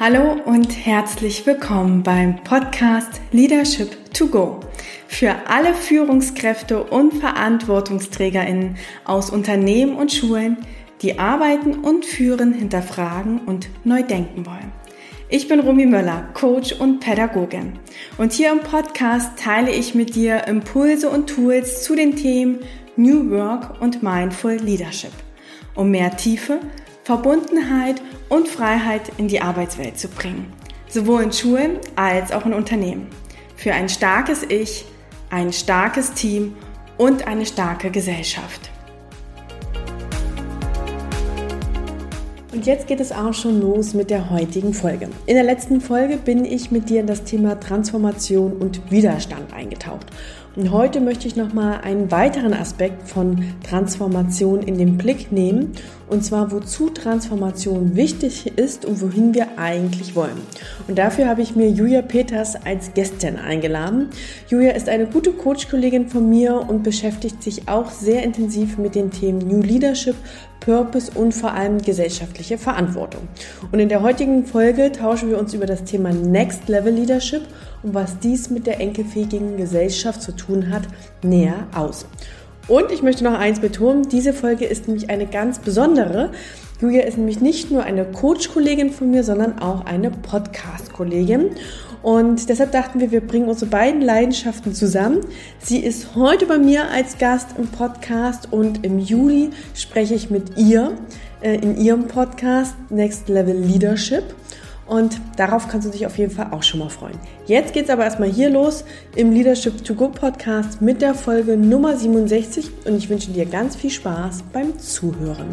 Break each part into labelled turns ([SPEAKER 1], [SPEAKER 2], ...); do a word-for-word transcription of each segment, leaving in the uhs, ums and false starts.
[SPEAKER 1] Hallo und herzlich willkommen beim Podcast Leadership to Go für alle Führungskräfte und VerantwortungsträgerInnen aus Unternehmen und Schulen, die arbeiten und führen, hinterfragen und neu denken wollen. Ich bin Romy Möller, Coach und Pädagogin, und hier im Podcast teile ich mit dir Impulse und Tools zu den Themen New Work und Mindful Leadership, um mehr Tiefe, Verbundenheit und Freiheit in die Arbeitswelt zu bringen, sowohl in Schulen als auch in Unternehmen. Für ein starkes Ich, ein starkes Team und eine starke Gesellschaft. Und jetzt geht es auch schon los mit der heutigen Folge. In der letzten Folge bin ich mit dir in das Thema Transformation und Widerstand eingetaucht. Und heute möchte ich nochmal einen weiteren Aspekt von Transformation in den Blick nehmen, und zwar wozu Transformation wichtig ist und wohin wir eigentlich wollen. Und dafür habe ich mir Julia Peters als Gästin eingeladen. Julia ist eine gute Coach-Kollegin von mir und beschäftigt sich auch sehr intensiv mit den Themen New Leadership, Purpose und vor allem gesellschaftliche Verantwortung. Und in der heutigen Folge tauschen wir uns über das Thema Next Level Leadership und was dies mit der enkelfähigen Gesellschaft zu tun hat, näher aus. Und ich möchte noch eins betonen, diese Folge ist nämlich eine ganz besondere. Julia ist nämlich nicht nur eine Coach-Kollegin von mir, sondern auch eine Podcast-Kollegin. Und deshalb dachten wir, wir bringen unsere beiden Leidenschaften zusammen. Sie ist heute bei mir als Gast im Podcast und im Juli spreche ich mit ihr äh, in ihrem Podcast Next Level Leadership. Und darauf kannst du dich auf jeden Fall auch schon mal freuen. Jetzt geht's aber erstmal hier los im Leadership to Go Podcast mit der Folge Nummer siebenundsechzig und ich wünsche dir ganz viel Spaß beim Zuhören.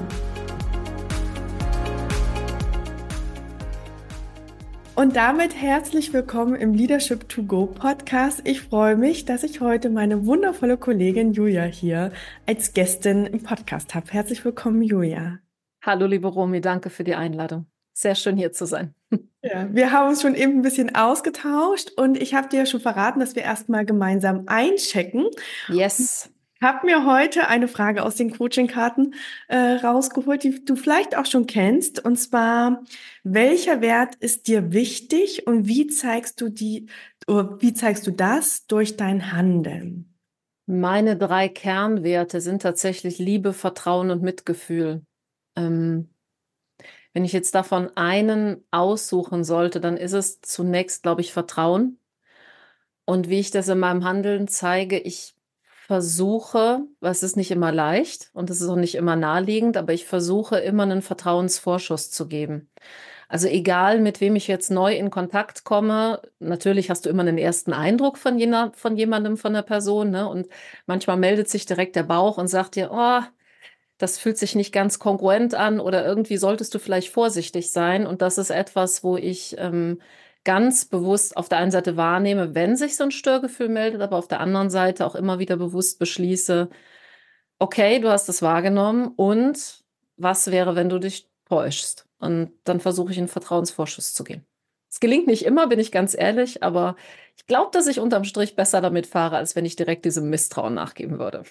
[SPEAKER 1] Und damit herzlich willkommen im Leadership to Go Podcast. Ich freue mich, dass ich heute meine wundervolle Kollegin Julia hier als Gästin im Podcast habe. Herzlich willkommen, Julia.
[SPEAKER 2] Hallo, liebe Romy, danke für die Einladung. Sehr schön, hier zu sein.
[SPEAKER 1] Ja, wir haben uns schon eben ein bisschen ausgetauscht und ich habe dir ja schon verraten, dass wir erstmal gemeinsam einchecken.
[SPEAKER 2] Yes.
[SPEAKER 1] Ich habe mir heute eine Frage aus den Coaching-Karten äh, rausgeholt, die du vielleicht auch schon kennst. Und zwar, welcher Wert ist dir wichtig und wie zeigst du die, oder wie zeigst du das durch dein Handeln?
[SPEAKER 2] Meine drei Kernwerte sind tatsächlich Liebe, Vertrauen und Mitgefühl. Ähm, wenn ich jetzt davon einen aussuchen sollte, dann ist es zunächst, glaube ich, Vertrauen. Und wie ich das in meinem Handeln zeige, ich versuche, was ist nicht immer leicht und es ist auch nicht immer naheliegend, aber ich versuche immer einen Vertrauensvorschuss zu geben. Also egal, mit wem ich jetzt neu in Kontakt komme, natürlich hast du immer einen ersten Eindruck von, jener, von jemandem, von der Person, ne? Und manchmal meldet sich direkt der Bauch und sagt dir, oh, das fühlt sich nicht ganz kongruent an oder irgendwie solltest du vielleicht vorsichtig sein. Und das ist etwas, wo ich ähm, ganz bewusst auf der einen Seite wahrnehme, wenn sich so ein Störgefühl meldet, aber auf der anderen Seite auch immer wieder bewusst beschließe, okay, du hast es wahrgenommen und was wäre, wenn du dich täuschst? Und dann versuche ich einen Vertrauensvorschuss zu gehen. Es gelingt nicht immer, bin ich ganz ehrlich, aber ich glaube, dass ich unterm Strich besser damit fahre, als wenn ich direkt diesem Misstrauen nachgeben würde.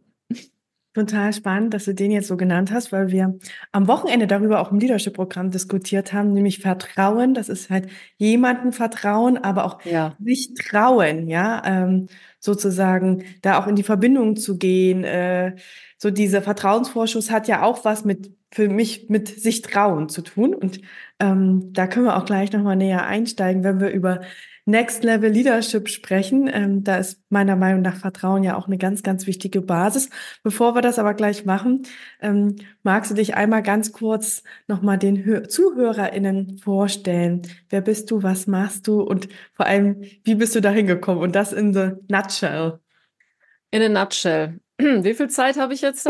[SPEAKER 1] Total spannend, dass du den jetzt so genannt hast, weil wir am Wochenende darüber auch im Leadership-Programm diskutiert haben, nämlich Vertrauen. Das ist halt jemandem vertrauen, aber auch
[SPEAKER 2] Ja.
[SPEAKER 1] sich trauen, ja, ähm, sozusagen da auch in die Verbindung zu gehen. Äh, so dieser Vertrauensvorschuss hat ja auch was mit, für mich, mit sich trauen zu tun. Und ähm, da können wir auch gleich nochmal näher einsteigen, wenn wir über Next Level Leadership sprechen. Ähm, da ist meiner Meinung nach Vertrauen ja auch eine ganz, ganz wichtige Basis. Bevor wir das aber gleich machen, ähm, magst du dich einmal ganz kurz nochmal den Hör- ZuhörerInnen vorstellen? Wer bist du, was machst du und vor allem, wie bist du da hingekommen? Und das in the nutshell.
[SPEAKER 2] In a nutshell. Wie viel Zeit habe ich jetzt?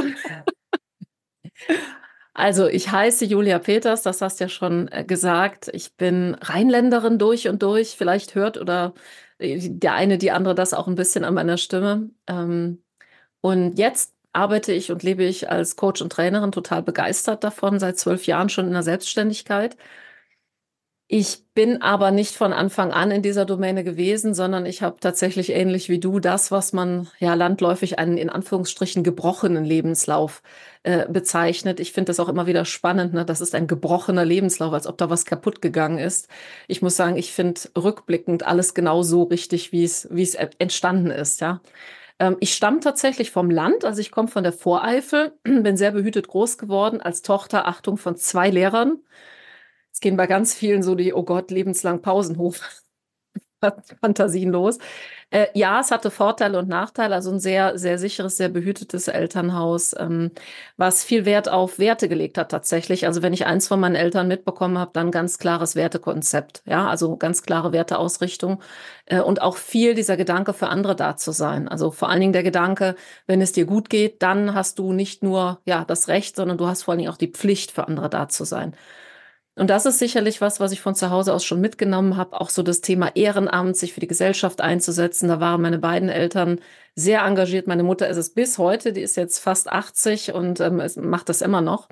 [SPEAKER 2] Also, ich heiße Julia Peters, das hast du ja schon äh, gesagt. Ich bin Rheinländerin durch und durch. Vielleicht hört oder äh, der eine, die andere das auch ein bisschen an meiner Stimme. Ähm, und jetzt arbeite ich und lebe ich als Coach und Trainerin, total begeistert davon, seit zwölf Jahren schon in der Selbstständigkeit. Ich bin aber nicht von Anfang an in dieser Domäne gewesen, sondern ich habe tatsächlich ähnlich wie du das, was man ja landläufig einen in Anführungsstrichen gebrochenen Lebenslauf äh, bezeichnet. Ich finde das auch immer wieder spannend, ne? Das ist ein gebrochener Lebenslauf, als ob da was kaputt gegangen ist. Ich muss sagen, ich finde rückblickend alles genau so richtig, wie es, wie es e- entstanden ist, ja. Ähm, ich stamme tatsächlich vom Land, also ich komme von der Voreifel, bin sehr behütet groß geworden, als Tochter, Achtung, von zwei Lehrern. Es gehen bei ganz vielen so die, oh Gott, lebenslang Pausenhof Fantasien los. Äh, ja, es hatte Vorteile und Nachteile, also ein sehr, sehr sicheres, sehr behütetes Elternhaus, ähm, was viel Wert auf Werte gelegt hat tatsächlich. Also wenn ich eins von meinen Eltern mitbekommen habe, dann ganz klares Wertekonzept, ja, also ganz klare Werteausrichtung äh, und auch viel dieser Gedanke für andere da zu sein. Also vor allen Dingen der Gedanke, wenn es dir gut geht, dann hast du nicht nur ja das Recht, sondern du hast vor allen Dingen auch die Pflicht, für andere da zu sein. Und das ist sicherlich was, was ich von zu Hause aus schon mitgenommen habe. Auch so das Thema Ehrenamt, sich für die Gesellschaft einzusetzen. Da waren meine beiden Eltern sehr engagiert. Meine Mutter ist es bis heute, die ist jetzt fast achtzig und ähm, es macht das immer noch.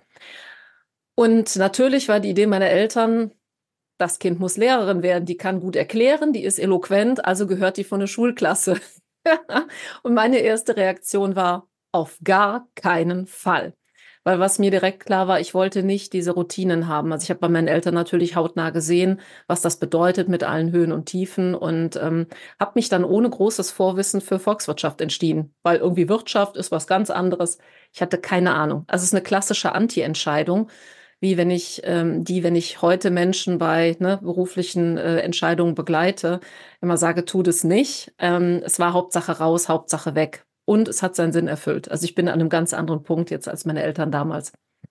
[SPEAKER 2] Und natürlich war die Idee meiner Eltern, das Kind muss Lehrerin werden, die kann gut erklären, die ist eloquent, also gehört die von der Schulklasse. Und meine erste Reaktion war, auf gar keinen Fall. Weil was mir direkt klar war, ich wollte nicht diese Routinen haben. Also ich habe bei meinen Eltern natürlich hautnah gesehen, was das bedeutet mit allen Höhen und Tiefen und ähm, habe mich dann ohne großes Vorwissen für Volkswirtschaft entschieden, weil irgendwie Wirtschaft ist was ganz anderes. Ich hatte keine Ahnung. Also es ist eine klassische Anti-Entscheidung, wie wenn ich ähm, die, wenn ich heute Menschen bei ne, beruflichen äh, Entscheidungen begleite, immer sage, tu das nicht. Ähm, es war Hauptsache raus, Hauptsache weg. Und es hat seinen Sinn erfüllt. Also ich bin an einem ganz anderen Punkt jetzt als meine Eltern damals.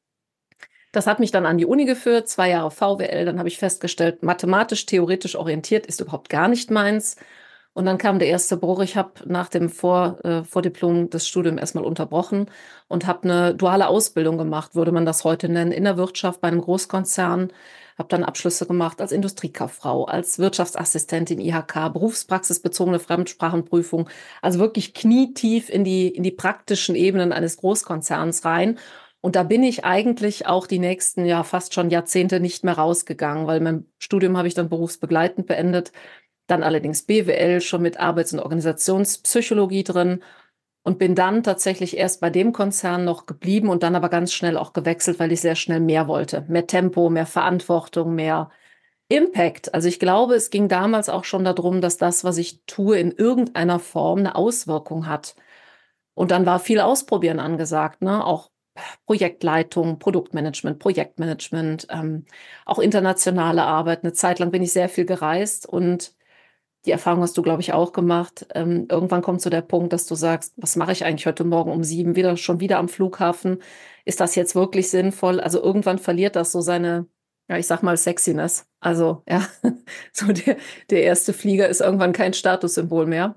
[SPEAKER 2] Das hat mich dann an die Uni geführt, zwei Jahre V W L. Dann habe ich festgestellt, mathematisch, theoretisch orientiert ist überhaupt gar nicht meins. Und dann kam der erste Bruch. Ich habe nach dem Vor, äh, Vordiplom das Studium erstmal unterbrochen und habe eine duale Ausbildung gemacht, würde man das heute nennen, in der Wirtschaft bei einem Großkonzern. Habe dann Abschlüsse gemacht als Industriekauffrau, als Wirtschaftsassistentin I H K, berufspraxisbezogene Fremdsprachenprüfung. Also wirklich knietief in die, in die praktischen Ebenen eines Großkonzerns rein. Und da bin ich eigentlich auch die nächsten, ja, fast schon Jahrzehnte nicht mehr rausgegangen, weil mein Studium habe ich dann berufsbegleitend beendet, dann allerdings B W L schon mit Arbeits- und Organisationspsychologie drin und bin dann tatsächlich erst bei dem Konzern noch geblieben und dann aber ganz schnell auch gewechselt, weil ich sehr schnell mehr wollte. Mehr Tempo, mehr Verantwortung, mehr Impact. Also ich glaube, es ging damals auch schon darum, dass das, was ich tue, in irgendeiner Form eine Auswirkung hat. Und dann war viel Ausprobieren angesagt, ne? Auch Projektleitung, Produktmanagement, Projektmanagement, ähm, auch internationale Arbeit. Eine Zeit lang bin ich sehr viel gereist und die Erfahrung hast du, glaube ich, auch gemacht. Ähm, irgendwann kommt so der Punkt, dass du sagst, was mache ich eigentlich heute Morgen um sieben wieder schon wieder am Flughafen? Ist das jetzt wirklich sinnvoll? Also irgendwann verliert das so seine, ja, ich sag mal Sexiness. Also ja, so der, der erste Flieger ist irgendwann kein Statussymbol mehr.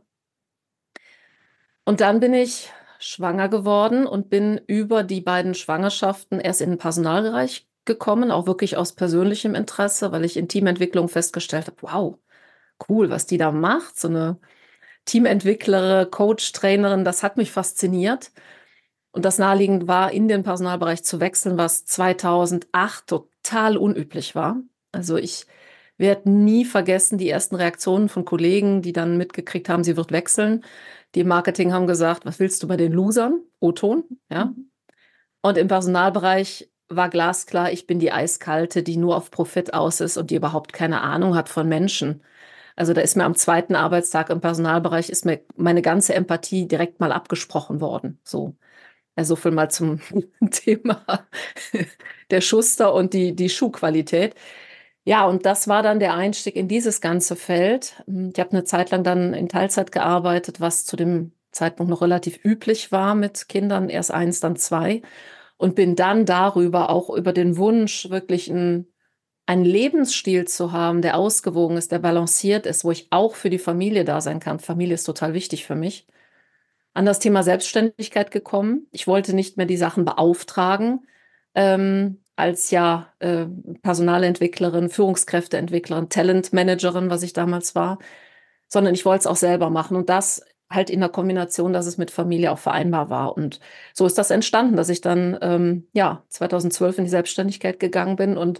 [SPEAKER 2] Und dann bin ich schwanger geworden und bin über die beiden Schwangerschaften erst in den Personalbereich gekommen, auch wirklich aus persönlichem Interesse, weil ich in Teamentwicklung festgestellt habe, wow, cool, was die da macht. So eine Teamentwicklerin, Coach, Trainerin, das hat mich fasziniert. Und das naheliegend war, in den Personalbereich zu wechseln, was zweitausendacht total unüblich war. Also ich werde nie vergessen die ersten Reaktionen von Kollegen, die dann mitgekriegt haben, sie wird wechseln. Die im Marketing haben gesagt, was willst du bei den Losern? O-Ton, ja. Und im Personalbereich war glasklar, ich bin die Eiskalte, die nur auf Profit aus ist und die überhaupt keine Ahnung hat von Menschen. Also da ist mir am zweiten Arbeitstag im Personalbereich ist mir meine ganze Empathie direkt mal abgesprochen worden. So, also viel mal zum Thema der Schuster und die, die Schuhqualität. Ja, und das war dann der Einstieg in dieses ganze Feld. Ich habe eine Zeit lang dann in Teilzeit gearbeitet, was zu dem Zeitpunkt noch relativ üblich war mit Kindern, erst eins, dann zwei. Und bin dann darüber auch über den Wunsch, wirklich ein einen Lebensstil zu haben, der ausgewogen ist, der balanciert ist, wo ich auch für die Familie da sein kann. Familie ist total wichtig für mich. An das Thema Selbstständigkeit gekommen. Ich wollte nicht mehr die Sachen beauftragen, ähm, als ja äh, Personalentwicklerin, Führungskräfteentwicklerin, Talentmanagerin, was ich damals war, sondern ich wollte es auch selber machen und das halt in der Kombination, dass es mit Familie auch vereinbar war. Und so ist das entstanden, dass ich dann ähm, ja zweitausendzwölf in die Selbstständigkeit gegangen bin und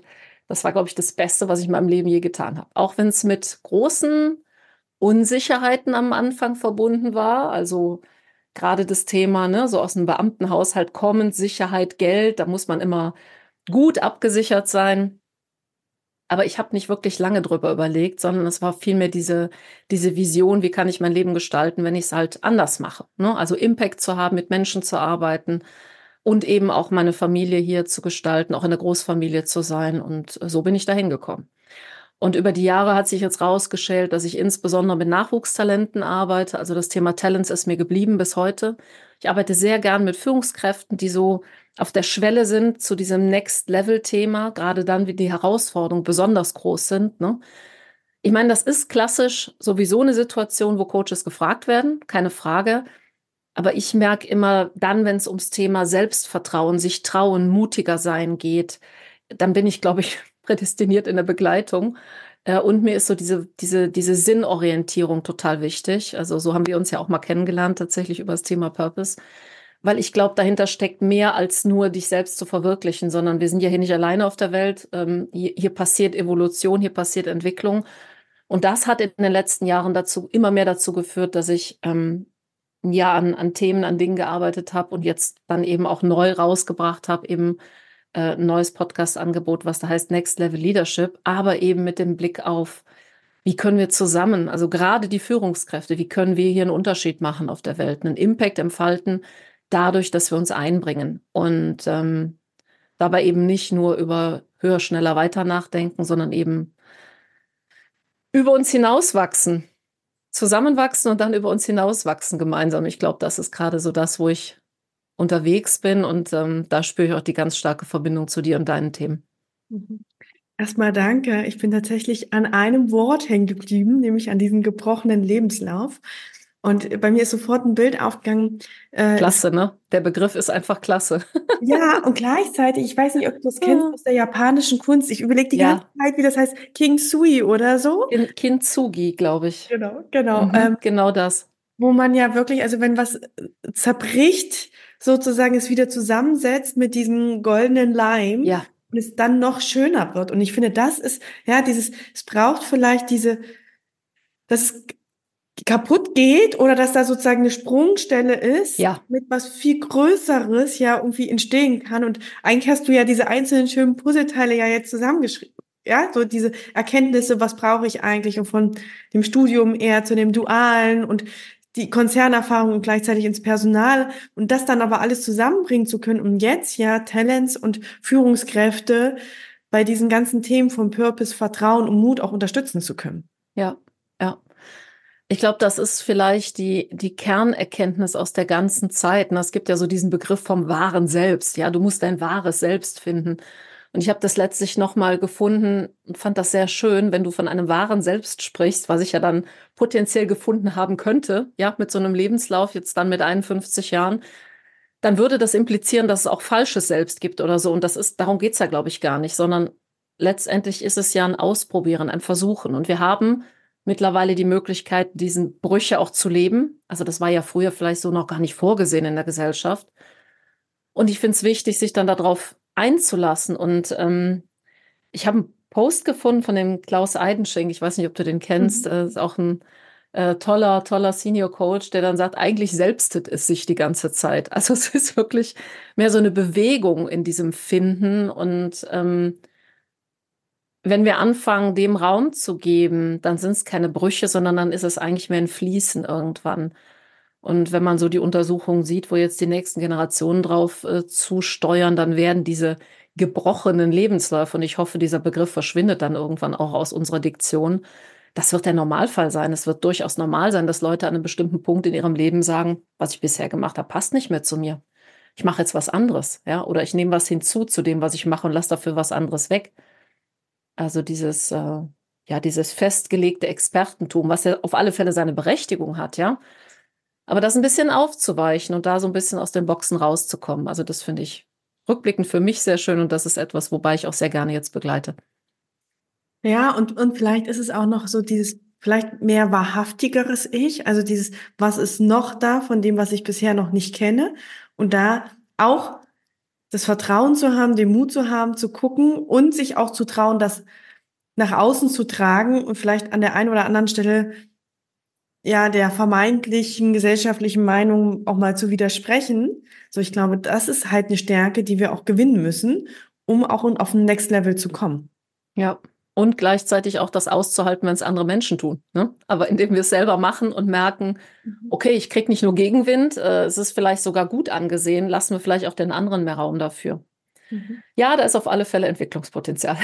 [SPEAKER 2] Das war, glaube ich, das Beste, was ich in meinem Leben je getan habe. Auch wenn es mit großen Unsicherheiten am Anfang verbunden war. Also gerade das Thema, ne, so aus dem Beamtenhaushalt kommend, Sicherheit, Geld, da muss man immer gut abgesichert sein. Aber ich habe nicht wirklich lange drüber überlegt, sondern es war vielmehr diese, diese Vision, wie kann ich mein Leben gestalten, wenn ich es halt anders mache. Ne? Also Impact zu haben, mit Menschen zu arbeiten und eben auch meine Familie hier zu gestalten, auch in der Großfamilie zu sein. Und so bin ich da hingekommen. Und über die Jahre hat sich jetzt rausgestellt, dass ich insbesondere mit Nachwuchstalenten arbeite. Also das Thema Talents ist mir geblieben bis heute. Ich arbeite sehr gern mit Führungskräften, die so auf der Schwelle sind zu diesem Next-Level-Thema, gerade dann, wie die Herausforderungen besonders groß sind. Ne? Ich meine, das ist klassisch sowieso eine Situation, wo Coaches gefragt werden, keine Frage. Aber ich merke immer dann, wenn es ums Thema Selbstvertrauen, sich trauen, mutiger sein geht, dann bin ich, glaube ich, prädestiniert in der Begleitung. Äh, und mir ist so diese, diese, diese Sinnorientierung total wichtig. Also so haben wir uns ja auch mal kennengelernt, tatsächlich über das Thema Purpose. Weil ich glaube, dahinter steckt mehr als nur dich selbst zu verwirklichen, sondern wir sind ja hier nicht alleine auf der Welt. Ähm, hier, hier passiert Evolution, hier passiert Entwicklung. Und das hat in den letzten Jahren dazu, immer mehr dazu geführt, dass ich ähm, ja an, an Themen, an Dingen gearbeitet habe und jetzt dann eben auch neu rausgebracht habe, eben äh, ein neues Podcast-Angebot, was da heißt Next Level Leadership, aber eben mit dem Blick auf, wie können wir zusammen, also gerade die Führungskräfte, wie können wir hier einen Unterschied machen auf der Welt, einen Impact entfalten, dadurch, dass wir uns einbringen und ähm, dabei eben nicht nur über höher, schneller, weiter nachdenken, sondern eben über uns hinauswachsen, zusammenwachsen und dann über uns hinauswachsen gemeinsam. Ich glaube, das ist gerade so das, wo ich unterwegs bin und ähm, da spüre ich auch die ganz starke Verbindung zu dir und deinen Themen.
[SPEAKER 1] Mhm. Erstmal danke. Ich bin tatsächlich an einem Wort hängen geblieben, nämlich an diesem gebrochenen Lebenslauf. Und bei mir ist sofort ein Bild aufgegangen. Äh,
[SPEAKER 2] Klasse, ne? Der Begriff ist einfach klasse.
[SPEAKER 1] ja, und gleichzeitig, ich weiß nicht, ob du das kennst aus der japanischen Kunst. Ich überlege die ganze
[SPEAKER 2] Ja,
[SPEAKER 1] Zeit, wie das heißt, Kintsugi oder so.
[SPEAKER 2] Kin Kintsugi, glaube ich.
[SPEAKER 1] Genau, genau.
[SPEAKER 2] Mhm,
[SPEAKER 1] Ähm,
[SPEAKER 2] genau das.
[SPEAKER 1] wo man ja wirklich, also wenn was äh, zerbricht, sozusagen es wieder zusammensetzt mit diesem goldenen Leim
[SPEAKER 2] Ja,
[SPEAKER 1] und es dann noch schöner wird. Und ich finde, das ist, ja, dieses, es braucht vielleicht diese, dass es kaputt geht oder dass da sozusagen eine Sprungstelle ist,
[SPEAKER 2] ja,
[SPEAKER 1] mit was viel Größeres ja irgendwie entstehen kann. Und eigentlich hast du ja diese einzelnen schönen Puzzleteile ja jetzt zusammengeschrieben. Ja, so diese Erkenntnisse, was brauche ich eigentlich, und von dem Studium eher zu dem Dualen und die Konzernerfahrung und gleichzeitig ins Personal und das dann aber alles zusammenbringen zu können, um jetzt ja Talents und Führungskräfte bei diesen ganzen Themen von Purpose, Vertrauen und Mut auch unterstützen zu können.
[SPEAKER 2] ja, ja. Ich glaube, das ist vielleicht die, die Kernerkenntnis aus der ganzen Zeit. Und es gibt ja so diesen Begriff vom wahren Selbst. Ja, du musst dein wahres Selbst finden. Und ich habe das letztlich nochmal gefunden und fand das sehr schön, wenn du von einem wahren Selbst sprichst, was ich ja dann potenziell gefunden haben könnte, ja, mit so einem Lebenslauf, jetzt dann mit einundfünfzig Jahren, dann würde das implizieren, dass es auch falsches Selbst gibt oder so. Und das ist, darum geht's ja, glaube ich, gar nicht, sondern letztendlich ist es ja ein Ausprobieren, ein Versuchen. Und wir haben mittlerweile die Möglichkeit, diesen Brüche auch zu leben. Also das war ja früher vielleicht so noch gar nicht vorgesehen in der Gesellschaft. Und ich finde es wichtig, sich dann darauf einzulassen. Und ähm, ich habe einen Post gefunden von dem Klaus Eidenschink. Ich weiß nicht, ob du den kennst.
[SPEAKER 1] Mhm.
[SPEAKER 2] Äh, ist auch ein äh, toller, toller Senior Coach, der dann sagt, eigentlich selbstet es sich die ganze Zeit. Also es ist wirklich mehr so eine Bewegung in diesem Finden. Und ähm, wenn wir anfangen, dem Raum zu geben, dann sind es keine Brüche, sondern dann ist es eigentlich mehr ein Fließen irgendwann. Und wenn man so die Untersuchungen sieht, wo jetzt die nächsten Generationen drauf äh, zusteuern, dann werden diese gebrochenen Lebensläufe, und ich hoffe, dieser Begriff verschwindet dann irgendwann auch aus unserer Diktion. Das wird der Normalfall sein. Es wird durchaus normal sein, dass Leute an einem bestimmten Punkt in ihrem Leben sagen, was ich bisher gemacht habe, passt nicht mehr zu mir. Ich mache jetzt was anderes, ja, oder ich nehme was hinzu zu dem, was ich mache und lasse dafür was anderes weg. Also dieses, äh, ja, dieses festgelegte Expertentum, was ja auf alle Fälle seine Berechtigung hat, ja. Aber das ein bisschen aufzuweichen und da so ein bisschen aus den Boxen rauszukommen. Also das finde ich rückblickend für mich sehr schön und das ist etwas, wobei ich auch sehr gerne jetzt begleite.
[SPEAKER 1] Ja, und, und vielleicht ist es auch noch so dieses, vielleicht mehr wahrhaftigeres Ich, also dieses, was ist noch da von dem, was ich bisher noch nicht kenne, und da auch das Vertrauen zu haben, den Mut zu haben, zu gucken und sich auch zu trauen, das nach außen zu tragen und vielleicht an der einen oder anderen Stelle ja der vermeintlichen gesellschaftlichen Meinung auch mal zu widersprechen. So, ich glaube, das ist halt eine Stärke, die wir auch gewinnen müssen, um auch auf ein Next Level zu kommen.
[SPEAKER 2] Ja. Und gleichzeitig auch das auszuhalten, wenn es andere Menschen tun. Ne? Aber indem wir es selber machen und merken, okay, ich kriege nicht nur Gegenwind, äh, es ist vielleicht sogar gut angesehen, lassen wir vielleicht auch den anderen mehr Raum dafür.
[SPEAKER 1] Mhm.
[SPEAKER 2] Ja, da ist auf alle Fälle Entwicklungspotenzial.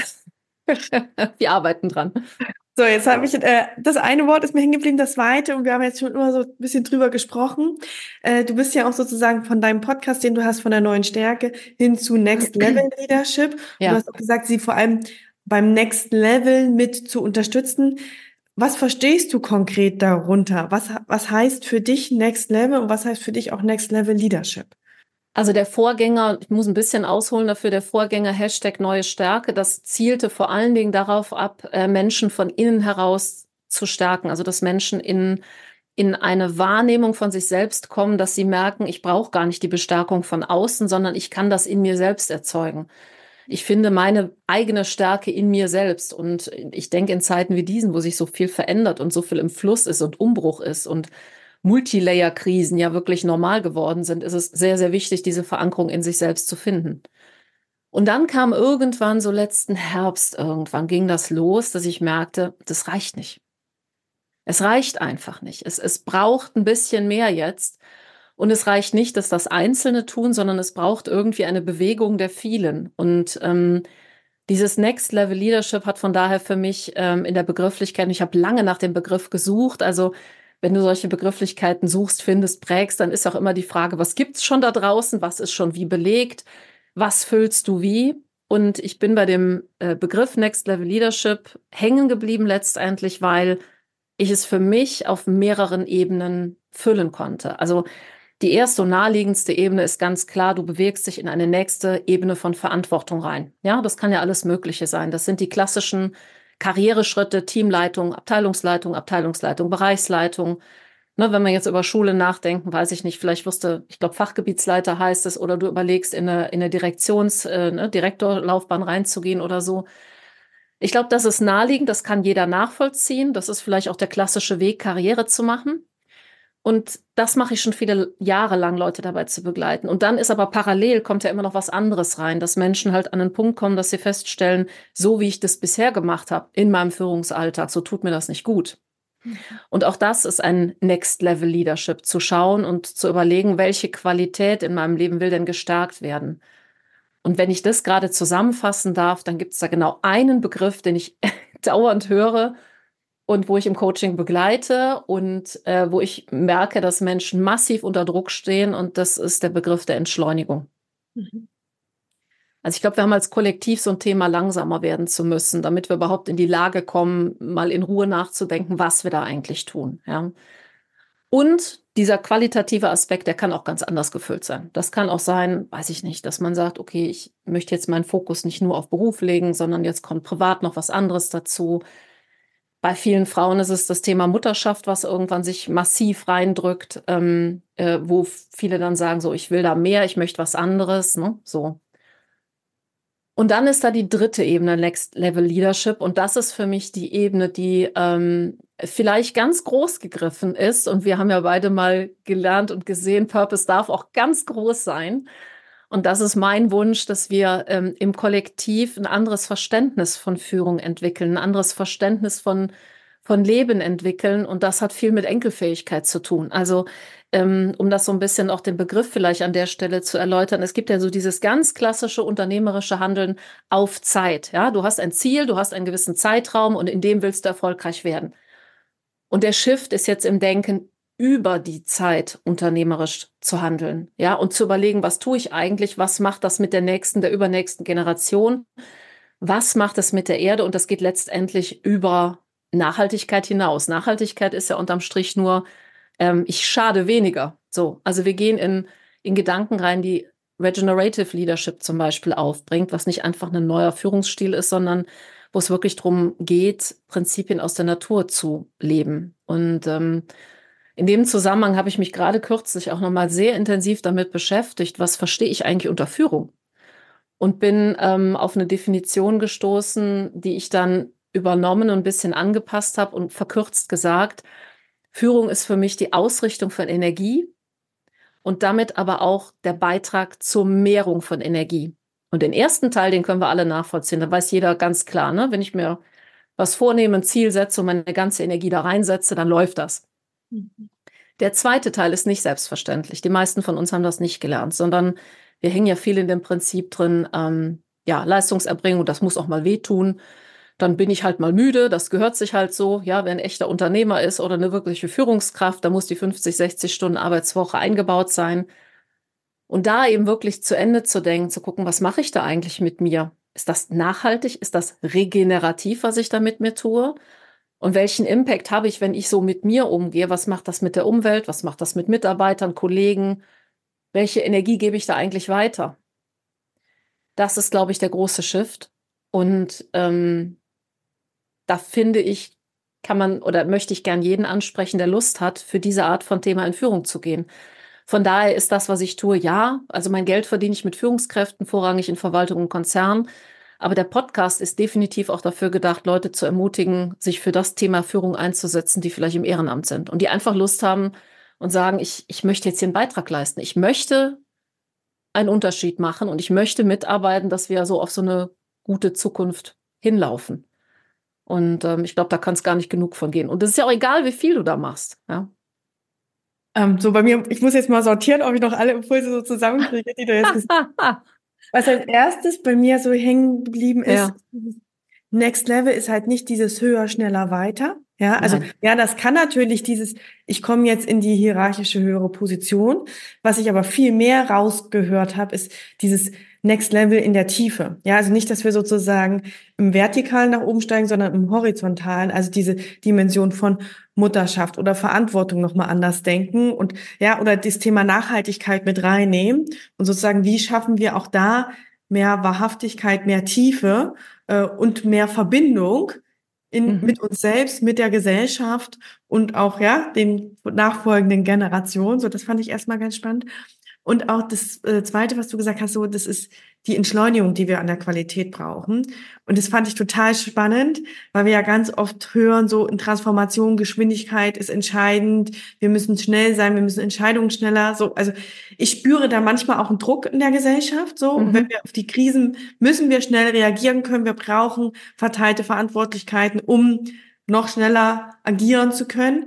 [SPEAKER 2] Wir arbeiten dran.
[SPEAKER 1] So, jetzt habe ich, äh, das eine Wort ist mir hängen geblieben, das zweite, und wir haben jetzt schon immer so ein bisschen drüber gesprochen. Äh, du bist ja auch sozusagen von deinem Podcast, den du hast, von der neuen Stärke hin zu Next Level Leadership. Und du
[SPEAKER 2] Ja.
[SPEAKER 1] hast auch gesagt, sie vor allem beim Next Level mit zu unterstützen. Was verstehst du konkret darunter? Was, was heißt für dich Next Level und was heißt für dich auch Next Level Leadership?
[SPEAKER 2] Also der Vorgänger, ich muss ein bisschen ausholen dafür, der Vorgänger Hashtag Neue Stärke, das zielte vor allen Dingen darauf ab, äh, Menschen von innen heraus zu stärken. Also dass Menschen in, in eine Wahrnehmung von sich selbst kommen, dass sie merken, ich brauche gar nicht die Bestärkung von außen, sondern ich kann das in mir selbst erzeugen. Ich finde meine eigene Stärke in mir selbst. Und ich denke, in Zeiten wie diesen, wo sich so viel verändert und so viel im Fluss ist und Umbruch ist und Multilayer-Krisen ja wirklich normal geworden sind, ist es sehr, sehr wichtig, diese Verankerung in sich selbst zu finden. Und dann kam irgendwann, so letzten Herbst, irgendwann ging das los, dass ich merkte, das reicht nicht. Es reicht einfach nicht. Es, es braucht ein bisschen mehr jetzt. Und es reicht nicht, dass das Einzelne tun, sondern es braucht irgendwie eine Bewegung der vielen. Und ähm, dieses Next Level Leadership hat von daher für mich ähm, in der Begrifflichkeit, und ich habe lange nach dem Begriff gesucht, also wenn du solche Begrifflichkeiten suchst, findest, prägst, dann ist auch immer die Frage, was gibt's schon da draußen, was ist schon wie belegt, was füllst du wie? Und ich bin bei dem äh, Begriff Next Level Leadership hängen geblieben letztendlich, weil ich es für mich auf mehreren Ebenen füllen konnte. Also die erste und naheliegendste Ebene ist ganz klar, du bewegst dich in eine nächste Ebene von Verantwortung rein. Ja, das kann ja alles Mögliche sein. Das sind die klassischen Karriereschritte, Teamleitung, Abteilungsleitung, Abteilungsleitung, Bereichsleitung. Ne, wenn wir jetzt über Schule nachdenken, weiß ich nicht, vielleicht wirst du, ich glaube, Fachgebietsleiter heißt es, oder du überlegst, in eine, in eine Direktions-, äh, ne, Direktorlaufbahn reinzugehen oder so. Ich glaube, das ist naheliegend, das kann jeder nachvollziehen. Das ist vielleicht auch der klassische Weg, Karriere zu machen. Und das mache ich schon viele Jahre lang, Leute dabei zu begleiten. Und dann ist aber parallel, kommt ja immer noch was anderes rein, dass Menschen halt an einen Punkt kommen, dass sie feststellen, so wie ich das bisher gemacht habe in meinem Führungsalltag, so tut mir das nicht gut. Und auch das ist ein Next Level Leadership, zu schauen und zu überlegen, welche Qualität in meinem Leben will denn gestärkt werden. Und wenn ich das gerade zusammenfassen darf, dann gibt es da genau einen Begriff, den ich dauernd höre und wo ich im Coaching begleite und äh, wo ich merke, dass Menschen massiv unter Druck stehen, und das ist der Begriff der Entschleunigung.
[SPEAKER 1] Mhm.
[SPEAKER 2] Also ich glaube, wir haben als Kollektiv so ein Thema, langsamer werden zu müssen, damit wir überhaupt in die Lage kommen, mal in Ruhe nachzudenken, was wir da eigentlich tun. Ja. Und dieser qualitative Aspekt, der kann auch ganz anders gefüllt sein. Das kann auch sein, weiß ich nicht, dass man sagt, okay, ich möchte jetzt meinen Fokus nicht nur auf Beruf legen, sondern jetzt kommt privat noch was anderes dazu. Bei vielen Frauen ist es das Thema Mutterschaft, was irgendwann sich massiv reindrückt, ähm, äh, wo viele dann sagen, so, ich will da mehr, ich möchte was anderes, ne? So. Und dann ist da die dritte Ebene, Next Level Leadership. Und das ist für mich die Ebene, die ähm, vielleicht ganz groß gegriffen ist. Und wir haben ja beide mal gelernt und gesehen, Purpose darf auch ganz groß sein. Und das ist mein Wunsch, dass wir ähm, im Kollektiv ein anderes Verständnis von Führung entwickeln, ein anderes Verständnis von, von Leben entwickeln. Und das hat viel mit Enkelfähigkeit zu tun. Also ähm, um das so ein bisschen auch den Begriff vielleicht an der Stelle zu erläutern. Es gibt ja so dieses ganz klassische unternehmerische Handeln auf Zeit. Ja, du hast ein Ziel, du hast einen gewissen Zeitraum und in dem willst du erfolgreich werden. Und der Shift ist jetzt im Denken, über die Zeit unternehmerisch zu handeln, ja, und zu überlegen, was tue ich eigentlich, was macht das mit der nächsten, der übernächsten Generation, was macht es mit der Erde, und das geht letztendlich über Nachhaltigkeit hinaus. Nachhaltigkeit ist ja unterm Strich nur, ähm, ich schade weniger. So, also wir gehen in, in Gedanken rein, die Regenerative Leadership zum Beispiel aufbringt, was nicht einfach ein neuer Führungsstil ist, sondern wo es wirklich darum geht, Prinzipien aus der Natur zu leben. Und ähm, in dem Zusammenhang habe ich mich gerade kürzlich auch nochmal sehr intensiv damit beschäftigt, was verstehe ich eigentlich unter Führung? und bin ähm, auf eine Definition gestoßen, die ich dann übernommen und ein bisschen angepasst habe und verkürzt gesagt, Führung ist für mich die Ausrichtung von Energie und damit aber auch der Beitrag zur Mehrung von Energie. Und den ersten Teil, den können wir alle nachvollziehen. Da weiß jeder ganz klar, ne? Wenn ich mir was vornehme, ein Ziel setze und meine ganze Energie da reinsetze, dann läuft das.
[SPEAKER 1] Mhm.
[SPEAKER 2] Der zweite Teil ist nicht selbstverständlich. Die meisten von uns haben das nicht gelernt, sondern wir hängen ja viel in dem Prinzip drin, ähm, ja, Leistungserbringung, das muss auch mal wehtun. Dann bin ich halt mal müde, das gehört sich halt so. Ja, wer ein echter Unternehmer ist oder eine wirkliche Führungskraft, da muss die fünfzig, sechzig Stunden Arbeitswoche eingebaut sein. Und da eben wirklich zu Ende zu denken, zu gucken, was mache ich da eigentlich mit mir? Ist das nachhaltig? Ist das regenerativ, was ich da mit mir tue? Und welchen Impact habe ich, wenn ich so mit mir umgehe? Was macht das mit der Umwelt? Was macht das mit Mitarbeitern, Kollegen? Welche Energie gebe ich da eigentlich weiter? Das ist, glaube ich, der große Shift. Und ähm, da finde ich, kann man oder möchte ich gern jeden ansprechen, der Lust hat, für diese Art von Thema in Führung zu gehen. Von daher ist das, was ich tue, ja. Also mein Geld verdiene ich mit Führungskräften, vorrangig in Verwaltung und Konzern. Aber der Podcast ist definitiv auch dafür gedacht, Leute zu ermutigen, sich für das Thema Führung einzusetzen, die vielleicht im Ehrenamt sind und die einfach Lust haben und sagen, ich, ich möchte jetzt hier einen Beitrag leisten. Ich möchte einen Unterschied machen und ich möchte mitarbeiten, dass wir so auf so eine gute Zukunft hinlaufen. Und ähm, ich glaube, da kann es gar nicht genug von gehen. Und es ist ja auch egal, wie viel du da machst. Ja.
[SPEAKER 1] Ähm, so bei mir, ich muss jetzt mal sortieren, ob ich noch alle Impulse so zusammenkriege, die du jetzt gesagt hast. Was als erstes bei mir so hängen geblieben ist,
[SPEAKER 2] Ja,
[SPEAKER 1] dieses Next Level ist halt nicht dieses höher, schneller, weiter. Ja, also
[SPEAKER 2] nein.
[SPEAKER 1] ja, das kann natürlich dieses, ich komme jetzt in die hierarchische höhere Position. Was ich aber viel mehr rausgehört habe, ist dieses Next Level in der Tiefe. Ja, also nicht, dass wir sozusagen im Vertikalen nach oben steigen, sondern im Horizontalen, also diese Dimension von Mutterschaft oder Verantwortung nochmal anders denken und ja, oder das Thema Nachhaltigkeit mit reinnehmen und sozusagen, wie schaffen wir auch da mehr Wahrhaftigkeit, mehr Tiefe äh, und mehr Verbindung in,
[SPEAKER 2] Mhm.
[SPEAKER 1] mit uns selbst, mit der Gesellschaft und auch ja den nachfolgenden Generationen. So, das fand ich erstmal ganz spannend. Und auch das äh, Zweite, was du gesagt hast, so, das ist die Entschleunigung, die wir an der Qualität brauchen. Und das fand ich total spannend, weil wir ja ganz oft hören, so in Transformation, Geschwindigkeit ist entscheidend. Wir müssen schnell sein, wir müssen Entscheidungen schneller. So, also ich spüre da manchmal auch einen Druck in der Gesellschaft. So, und wenn
[SPEAKER 2] Mhm.
[SPEAKER 1] wir auf die Krisen müssen wir schnell reagieren können. Wir brauchen verteilte Verantwortlichkeiten, um noch schneller agieren zu können.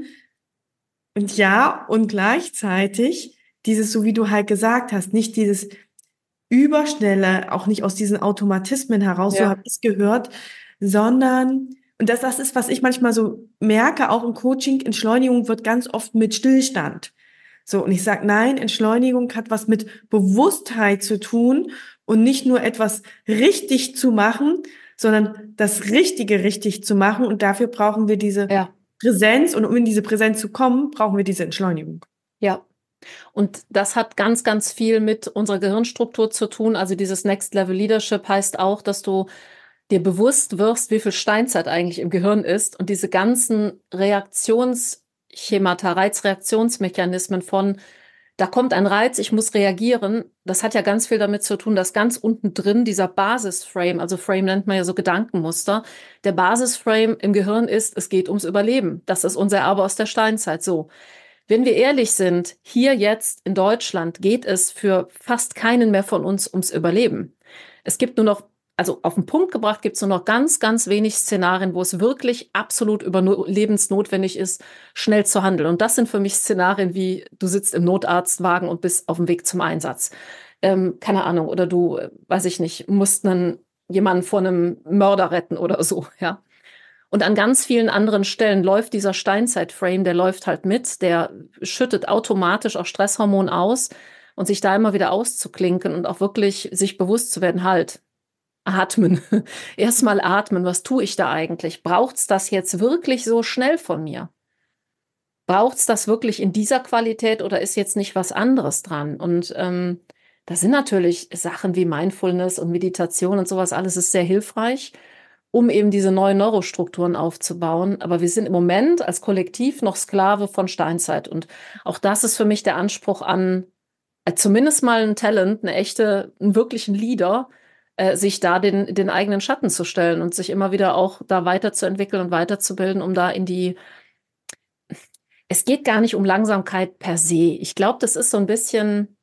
[SPEAKER 1] Und ja, und gleichzeitig dieses, so wie du halt gesagt hast, nicht dieses Überschnelle, auch nicht aus diesen Automatismen heraus, so
[SPEAKER 2] Ja.
[SPEAKER 1] habe ich es gehört, sondern, und das, das ist, was ich manchmal so merke, auch im Coaching, Entschleunigung wird ganz oft mit Stillstand. So, und ich sage, nein, Entschleunigung hat was mit Bewusstheit zu tun und nicht nur etwas richtig zu machen, sondern das Richtige richtig zu machen. Und dafür brauchen wir diese
[SPEAKER 2] Ja.
[SPEAKER 1] Präsenz. Und um in diese Präsenz zu kommen, brauchen wir diese Entschleunigung.
[SPEAKER 2] Ja. Und das hat ganz, ganz viel mit unserer Gehirnstruktur zu tun. Also dieses Next Level Leadership heißt auch, dass du dir bewusst wirst, wie viel Steinzeit eigentlich im Gehirn ist und diese ganzen Reaktionsschemata, Reizreaktionsmechanismen von, da kommt ein Reiz, ich muss reagieren. Das hat ja ganz viel damit zu tun, dass ganz unten drin dieser Basisframe, also Frame nennt man ja so Gedankenmuster, der Basisframe im Gehirn ist, es geht ums Überleben. Das ist unser Erbe aus der Steinzeit so. Wenn wir ehrlich sind, hier jetzt in Deutschland geht es für fast keinen mehr von uns ums Überleben. Es gibt nur noch, also auf den Punkt gebracht, gibt es nur noch ganz, ganz wenig Szenarien, wo es wirklich absolut überlebensnotwendig ist, schnell zu handeln. Und das sind für mich Szenarien wie, du sitzt im Notarztwagen und bist auf dem Weg zum Einsatz. Ähm, keine Ahnung, oder du, äh, weiß ich nicht, musst einen, jemanden vor einem Mörder retten oder so, ja. Und an ganz vielen anderen Stellen läuft dieser Steinzeit-Frame, der läuft halt mit, der schüttet automatisch auch Stresshormon aus und sich da immer wieder auszuklinken und auch wirklich sich bewusst zu werden, halt, atmen. Erstmal atmen, was tue ich da eigentlich? Braucht's das jetzt wirklich so schnell von mir? Braucht's das wirklich in dieser Qualität oder ist jetzt nicht was anderes dran? Und ähm, da sind natürlich Sachen wie Mindfulness und Meditation und sowas, alles ist sehr hilfreich, um eben diese neuen Neurostrukturen aufzubauen. Aber wir sind im Moment als Kollektiv noch Sklave von Steinzeit. Und auch das ist für mich der Anspruch an äh, zumindest mal ein Talent, eine echte, einen wirklichen Leader, äh, sich da den, den eigenen Schatten zu stellen und sich immer wieder auch da weiterzuentwickeln und weiterzubilden, um da in die, es geht gar nicht um Langsamkeit per se. Ich glaube, das ist so ein bisschen,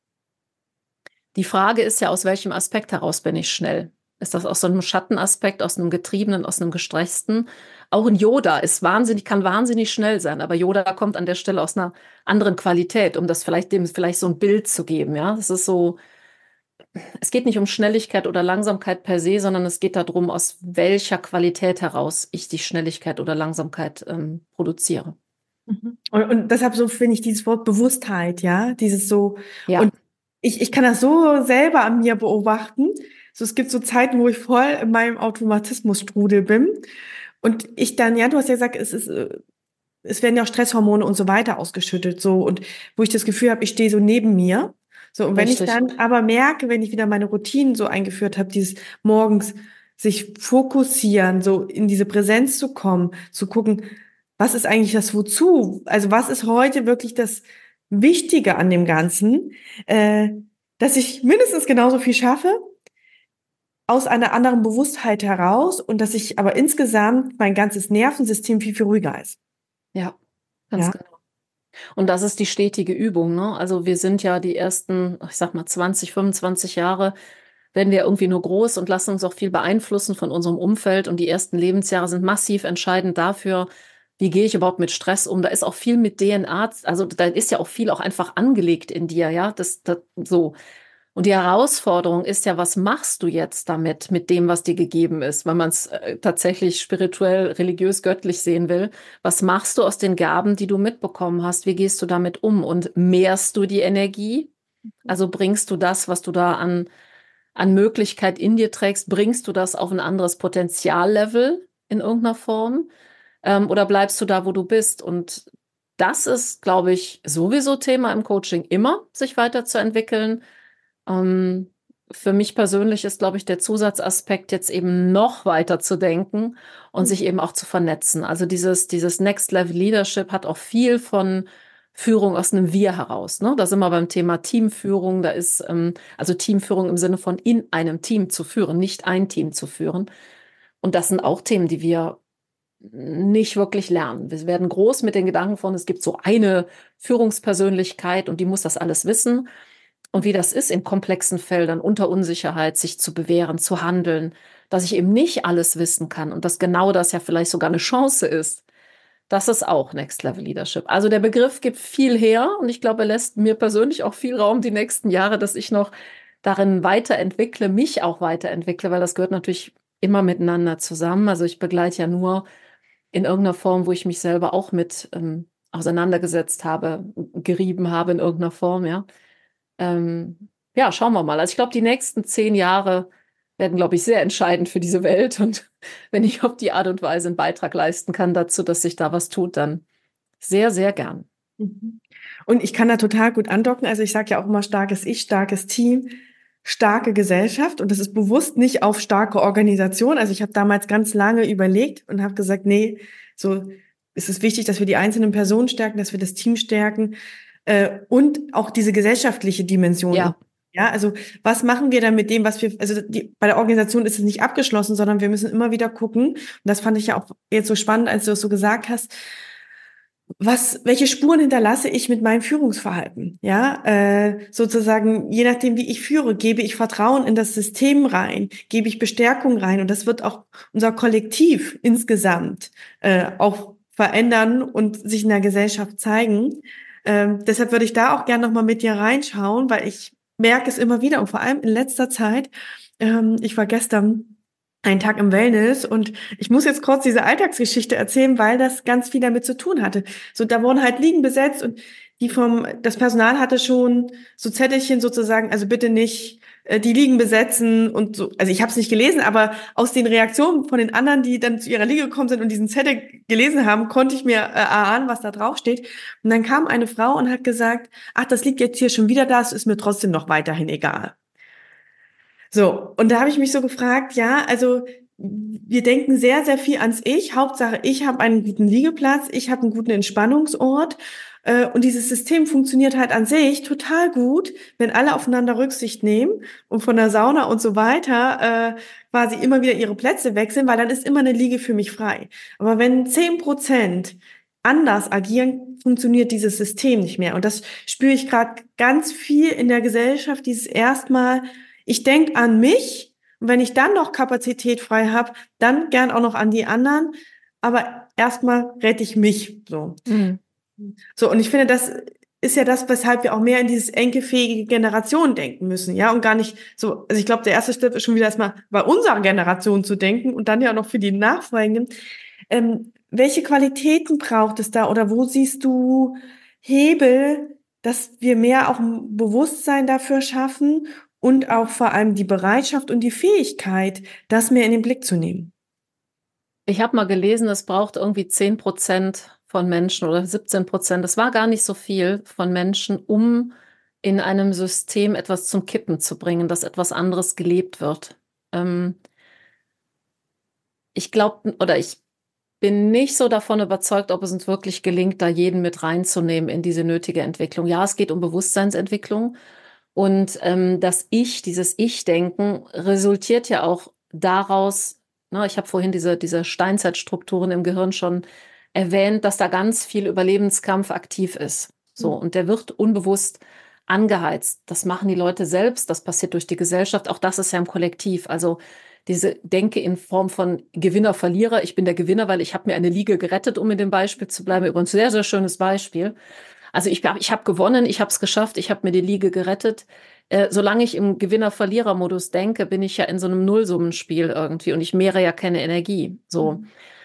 [SPEAKER 2] die Frage ist ja, aus welchem Aspekt heraus bin ich schnell? Ist das aus so einem Schattenaspekt, aus einem Getriebenen, aus einem Gestressten? Auch ein Yoda ist wahnsinnig, kann wahnsinnig schnell sein, aber Yoda kommt an der Stelle aus einer anderen Qualität, um das vielleicht dem vielleicht so ein Bild zu geben, ja. Das ist so, es geht nicht um Schnelligkeit oder Langsamkeit per se, sondern es geht darum, aus welcher Qualität heraus ich die Schnelligkeit oder Langsamkeit ähm, produziere.
[SPEAKER 1] Mhm. Und, und deshalb so finde ich dieses Wort Bewusstheit, ja, dieses so,
[SPEAKER 2] Ja,
[SPEAKER 1] und ich, ich kann das so selber an mir beobachten. So, es gibt so Zeiten, wo ich voll in meinem Automatismusstrudel bin und ich dann, ja, du hast ja gesagt, es ist, äh, es werden ja auch Stresshormone und so weiter ausgeschüttet, so, und wo ich das Gefühl habe, ich stehe so neben mir. So, und wenn ich
[SPEAKER 2] richtig.
[SPEAKER 1] dann aber merke, wenn ich wieder meine Routinen so eingeführt habe, dieses morgens sich fokussieren, so in diese Präsenz zu kommen, zu gucken, was ist eigentlich das Wozu? Also was ist heute wirklich das Wichtige an dem Ganzen, äh, dass ich mindestens genauso viel schaffe, aus einer anderen Bewusstheit heraus, und dass ich aber insgesamt mein ganzes Nervensystem viel, viel ruhiger ist.
[SPEAKER 2] Ja, ganz
[SPEAKER 1] Ja.
[SPEAKER 2] genau. Und das ist die stetige Übung, ne? Also wir sind ja die ersten, ich sag mal zwanzig, fünfundzwanzig Jahre, werden wir irgendwie nur groß und lassen uns auch viel beeinflussen von unserem Umfeld. Und die ersten Lebensjahre sind massiv entscheidend dafür, wie gehe ich überhaupt mit Stress um. Da ist auch viel mit D N A, also da ist ja auch viel auch einfach angelegt in dir, ja, das, das so. Und die Herausforderung ist ja, was machst du jetzt damit, mit dem, was dir gegeben ist, wenn man es äh, tatsächlich spirituell, religiös, göttlich sehen will. Was machst du aus den Gaben, die du mitbekommen hast? Wie gehst du damit um? Und mehrst du die Energie? Also bringst du das, was du da an, an Möglichkeit in dir trägst, bringst du das auf ein anderes Potenziallevel in irgendeiner Form? Ähm, oder bleibst du da, wo du bist? Und das ist, glaube ich, sowieso Thema im Coaching immer, sich weiterzuentwickeln. Ähm, für mich persönlich ist, glaube ich, der Zusatzaspekt jetzt eben noch weiter zu denken und sich eben auch zu vernetzen. Also dieses, dieses Next Level Leadership hat auch viel von Führung aus einem Wir heraus. Ne? Da sind wir beim Thema Teamführung. Da ist ähm, also Teamführung im Sinne von in einem Team zu führen, nicht ein Team zu führen. Und das sind auch Themen, die wir nicht wirklich lernen. Wir werden groß mit den Gedanken von, es gibt so eine Führungspersönlichkeit und die muss das alles wissen. Und wie das ist, in komplexen Feldern unter Unsicherheit sich zu bewähren, zu handeln, dass ich eben nicht alles wissen kann und dass genau das ja vielleicht sogar eine Chance ist. Das ist auch Next Level Leadership. Also der Begriff gibt viel her und ich glaube, er lässt mir persönlich auch viel Raum die nächsten Jahre, dass ich noch darin weiterentwickle, mich auch weiterentwickle, weil das gehört natürlich immer miteinander zusammen. Also ich begleite ja nur in irgendeiner Form, wo ich mich selber auch mit ähm, auseinandergesetzt habe, gerieben habe in irgendeiner Form, ja. Ähm, ja, schauen wir mal. Also ich glaube, die nächsten zehn Jahre werden, glaube ich, sehr entscheidend für diese Welt. Und wenn ich auf die Art und Weise einen Beitrag leisten kann dazu, dass sich da was tut, dann sehr, sehr gern.
[SPEAKER 1] Mhm. Und ich kann da total gut andocken. Also ich sage ja auch immer starkes Ich, starkes Team, starke Gesellschaft. Und das ist bewusst nicht auf starke Organisation. Also ich habe damals ganz lange überlegt und habe gesagt, nee, so ist es wichtig, dass wir die einzelnen Personen stärken, dass wir das Team stärken, äh, und auch diese gesellschaftliche Dimension.
[SPEAKER 2] Ja,
[SPEAKER 1] Ja, also was machen wir dann mit dem, was wir, also die, bei der Organisation ist es nicht abgeschlossen, sondern wir müssen immer wieder gucken. Und das fand ich ja auch jetzt so spannend, als du es so gesagt hast. Was, welche Spuren hinterlasse ich mit meinem Führungsverhalten? Ja, äh, sozusagen, je nachdem, wie ich führe, gebe ich Vertrauen in das System rein, gebe ich Bestärkung rein, und das wird auch unser Kollektiv insgesamt äh, auch verändern und sich in der Gesellschaft zeigen. Ähm, deshalb würde ich da auch gerne noch mal mit dir reinschauen, weil ich merke es immer wieder und vor allem in letzter Zeit. Ähm, ich war gestern einen Tag im Wellness und ich muss jetzt kurz diese Alltagsgeschichte erzählen, weil das ganz viel damit zu tun hatte. So, da wurden halt Liegen besetzt und die vom, das Personal hatte schon so Zettelchen sozusagen, also bitte nicht äh, die Liegen besetzen und so. Also ich habe es nicht gelesen, aber aus den Reaktionen von den anderen, die dann zu ihrer Liege gekommen sind und diesen Zettel gelesen haben, konnte ich mir äh, erahnen, was da drauf steht. Und dann kam eine Frau und hat gesagt, ach, das liegt jetzt hier schon wieder da, es ist mir trotzdem noch weiterhin egal. So, und da habe ich mich so gefragt, ja, also wir denken sehr, sehr viel ans Ich. Hauptsache, ich habe einen guten Liegeplatz, ich habe einen guten Entspannungsort. Äh, Und dieses System funktioniert halt an sich total gut, wenn alle aufeinander Rücksicht nehmen und von der Sauna und so weiter äh, quasi immer wieder ihre Plätze wechseln, weil dann ist immer eine Liege für mich frei. Aber wenn zehn Prozent anders agieren, funktioniert dieses System nicht mehr. Und das spüre ich gerade ganz viel in der Gesellschaft, dieses erstmal, ich denke an mich. Und wenn ich dann noch Kapazität frei habe, dann gern auch noch an die anderen. Aber erstmal rette ich mich so.
[SPEAKER 2] Mhm.
[SPEAKER 1] So, und ich finde, das ist ja das, weshalb wir auch mehr in dieses enkelfähige Generation denken müssen, ja, und gar nicht so, also ich glaube, der erste Schritt ist schon wieder erstmal bei unserer Generation zu denken und dann ja auch noch für die Nachfolgenden. Ähm, welche Qualitäten braucht es da oder wo siehst du Hebel, dass wir mehr auch ein Bewusstsein dafür schaffen und auch vor allem die Bereitschaft und die Fähigkeit, das mehr in den Blick zu nehmen?
[SPEAKER 2] Ich habe mal gelesen, es braucht irgendwie zehn Prozent von Menschen oder siebzehn Prozent, das war gar nicht so viel von Menschen, um in einem System etwas zum Kippen zu bringen, dass etwas anderes gelebt wird. Ähm, ich glaube oder ich bin nicht so davon überzeugt, ob es uns wirklich gelingt, da jeden mit reinzunehmen in diese nötige Entwicklung. Ja, es geht um Bewusstseinsentwicklung und ähm, das Ich, dieses Ich-Denken resultiert ja auch daraus, ne, ich habe vorhin diese, diese Steinzeitstrukturen im Gehirn schon erwähnt, dass da ganz viel Überlebenskampf aktiv ist. So, und der wird unbewusst angeheizt. Das machen die Leute selbst, das passiert durch die Gesellschaft, auch das ist ja im Kollektiv. Also diese Denke in Form von Gewinner, Verlierer. Ich bin der Gewinner, weil ich habe mir eine Liege gerettet, um in dem Beispiel zu bleiben. Übrigens sehr, sehr schönes Beispiel. Also ich, ich habe gewonnen, ich habe es geschafft, ich habe mir die Liege gerettet. Äh, solange ich im Gewinner-Verlierer-Modus denke, bin ich ja in so einem Nullsummenspiel irgendwie und ich mehre ja keine Energie. So.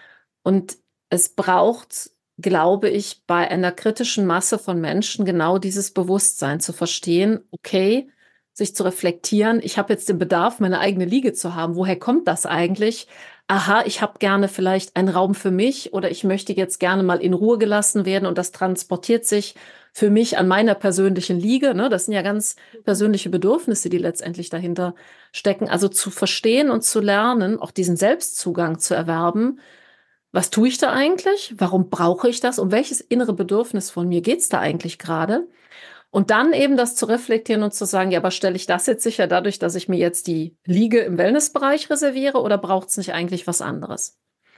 [SPEAKER 2] Und es braucht, glaube ich, bei einer kritischen Masse von Menschen genau dieses Bewusstsein zu verstehen, okay, sich zu reflektieren, ich habe jetzt den Bedarf, meine eigene Liege zu haben. Woher kommt das eigentlich? Aha, ich habe gerne vielleicht einen Raum für mich oder ich möchte jetzt gerne mal in Ruhe gelassen werden und das transportiert sich für mich an meiner persönlichen Liege. Ne? Das sind ja ganz persönliche Bedürfnisse, die letztendlich dahinter stecken. Also zu verstehen und zu lernen, auch diesen Selbstzugang zu erwerben. Was tue ich da eigentlich? Warum brauche ich das? Um welches innere Bedürfnis von mir geht's da eigentlich gerade? Und dann eben das zu reflektieren und zu sagen, ja, aber stelle ich das jetzt sicher dadurch, dass ich mir jetzt die Liege im Wellnessbereich reserviere oder braucht es nicht eigentlich was anderes?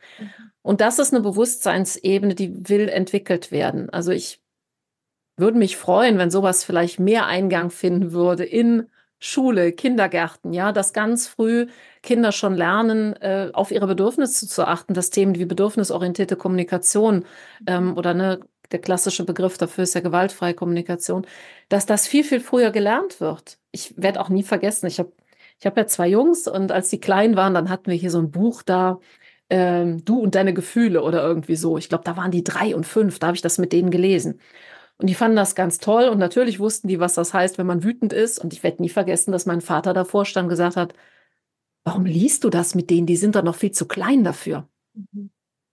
[SPEAKER 2] Und das ist eine Bewusstseinsebene, die will entwickelt werden. Also ich würde mich freuen, wenn sowas vielleicht mehr Eingang finden würde in Schule, Kindergärten, ja, dass ganz früh Kinder schon lernen, äh, auf ihre Bedürfnisse zu achten, dass Themen wie bedürfnisorientierte Kommunikation ähm, oder ne, der klassische Begriff dafür ist ja gewaltfreie Kommunikation, dass das viel, viel früher gelernt wird. Ich werde auch nie vergessen, ich habe ich hab ja zwei Jungs und als die klein waren, dann hatten wir hier so ein Buch da, ähm, Du und deine Gefühle oder irgendwie so. Ich glaube, da waren die drei und fünf, da habe ich das mit denen gelesen. Und die fanden das ganz toll und natürlich wussten die, was das heißt, wenn man wütend ist. Und ich werde nie vergessen, dass mein Vater davor stand und gesagt hat, warum liest du das mit denen? Die sind doch noch viel zu klein dafür.
[SPEAKER 1] Mhm.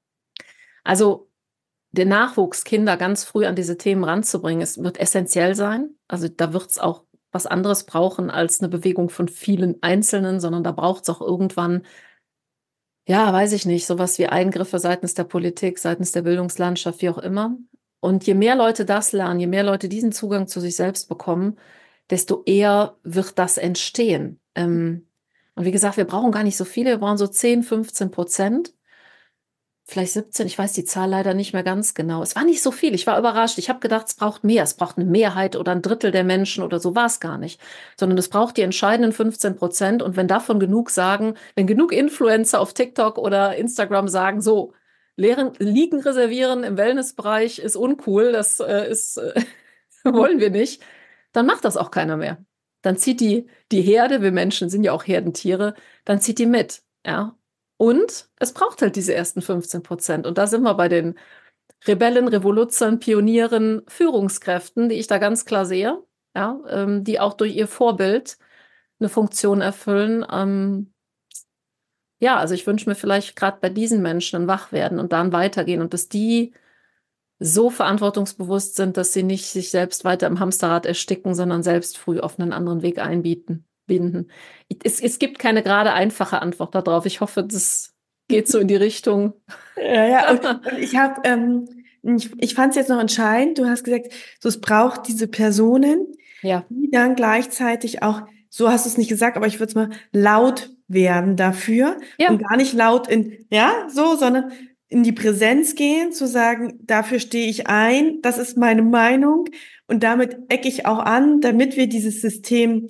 [SPEAKER 2] Also der Nachwuchs, Kinder ganz früh an diese Themen ranzubringen, es wird essentiell sein. Also da wird es auch was anderes brauchen als eine Bewegung von vielen Einzelnen, sondern da braucht es auch irgendwann, ja, weiß ich nicht, sowas wie Eingriffe seitens der Politik, seitens der Bildungslandschaft, wie auch immer. Und je mehr Leute das lernen, je mehr Leute diesen Zugang zu sich selbst bekommen, desto eher wird das entstehen. Ähm, und wie gesagt, wir brauchen gar nicht so viele, wir brauchen so zehn, fünfzehn Prozent, vielleicht siebzehn, ich weiß die Zahl leider nicht mehr ganz genau. Es war nicht so viel, ich war überrascht. Ich habe gedacht, es braucht mehr, es braucht eine Mehrheit oder ein Drittel der Menschen oder so war es gar nicht. Sondern es braucht die entscheidenden fünfzehn Prozent und wenn davon genug sagen, wenn genug Influencer auf TikTok oder Instagram sagen, so, Lehren, Liegen reservieren im Wellnessbereich ist uncool, das äh, ist, äh, wollen wir nicht, dann macht das auch keiner mehr. Dann zieht die, die Herde, wir Menschen sind ja auch Herdentiere, dann zieht die mit, ja. Und es braucht halt diese ersten fünfzehn Prozent. Und da sind wir bei den Rebellen, Revoluzern, Pionieren, Führungskräften, die ich da ganz klar sehe, ja, ähm, die auch durch ihr Vorbild eine Funktion erfüllen. Ähm, ja, also ich wünsche mir vielleicht gerade bei diesen Menschen ein Wachwerden und dann weitergehen und dass die so verantwortungsbewusst sind, dass sie nicht sich selbst weiter im Hamsterrad ersticken, sondern selbst früh auf einen anderen Weg einbieten. binden? Es, es gibt keine gerade einfache Antwort darauf. Ich hoffe, das geht so in die Richtung.
[SPEAKER 1] Ja, ja, und, und ich habe, ähm, ich, ich fand es jetzt noch entscheidend, du hast gesagt, so es braucht diese Personen,
[SPEAKER 2] Ja,
[SPEAKER 1] die dann gleichzeitig auch, so hast du es nicht gesagt, aber ich würde es mal laut werden dafür und
[SPEAKER 2] ja,
[SPEAKER 1] gar nicht laut in, ja, so, sondern in die Präsenz gehen, zu sagen, dafür stehe ich ein, das ist meine Meinung und damit ecke ich auch an, damit wir dieses System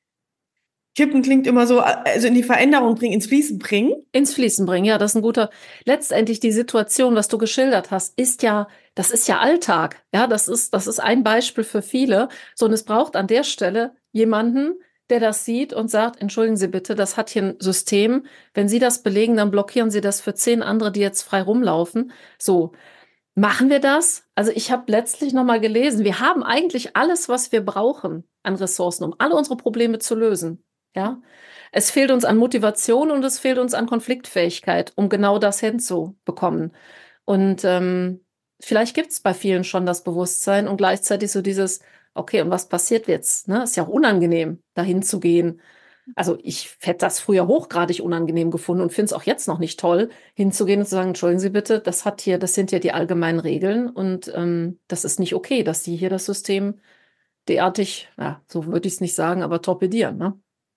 [SPEAKER 1] kippen klingt immer so, also in die Veränderung bringen, ins Fließen bringen.
[SPEAKER 2] ins Fließen bringen. Ja, das ist ein guter. Letztendlich die Situation, was du geschildert hast, ist ja, das ist ja Alltag. Ja, das ist, das ist ein Beispiel für viele. So, und es braucht an der Stelle jemanden, der das sieht und sagt, entschuldigen Sie bitte, das hat hier ein System. Wenn Sie das belegen, dann blockieren Sie das für zehn andere, die jetzt frei rumlaufen. So. Machen wir das? Also ich habe letztlich nochmal gelesen, wir haben eigentlich alles, was wir brauchen an Ressourcen, um alle unsere Probleme zu lösen. Ja, es fehlt uns an Motivation und es fehlt uns an Konfliktfähigkeit, um genau das hinzubekommen. Und ähm, vielleicht gibt es bei vielen schon das Bewusstsein und gleichzeitig so dieses, okay, und was passiert jetzt? Ne? Ist ja auch unangenehm, dahin zu gehen. Also ich hätte das früher hochgradig unangenehm gefunden und finde es auch jetzt noch nicht toll, hinzugehen und zu sagen, entschuldigen Sie bitte, das hat hier, das sind ja die allgemeinen Regeln und ähm, das ist nicht okay, dass Sie hier das System derartig, ja, so würde ich es nicht sagen, aber torpedieren. Ne?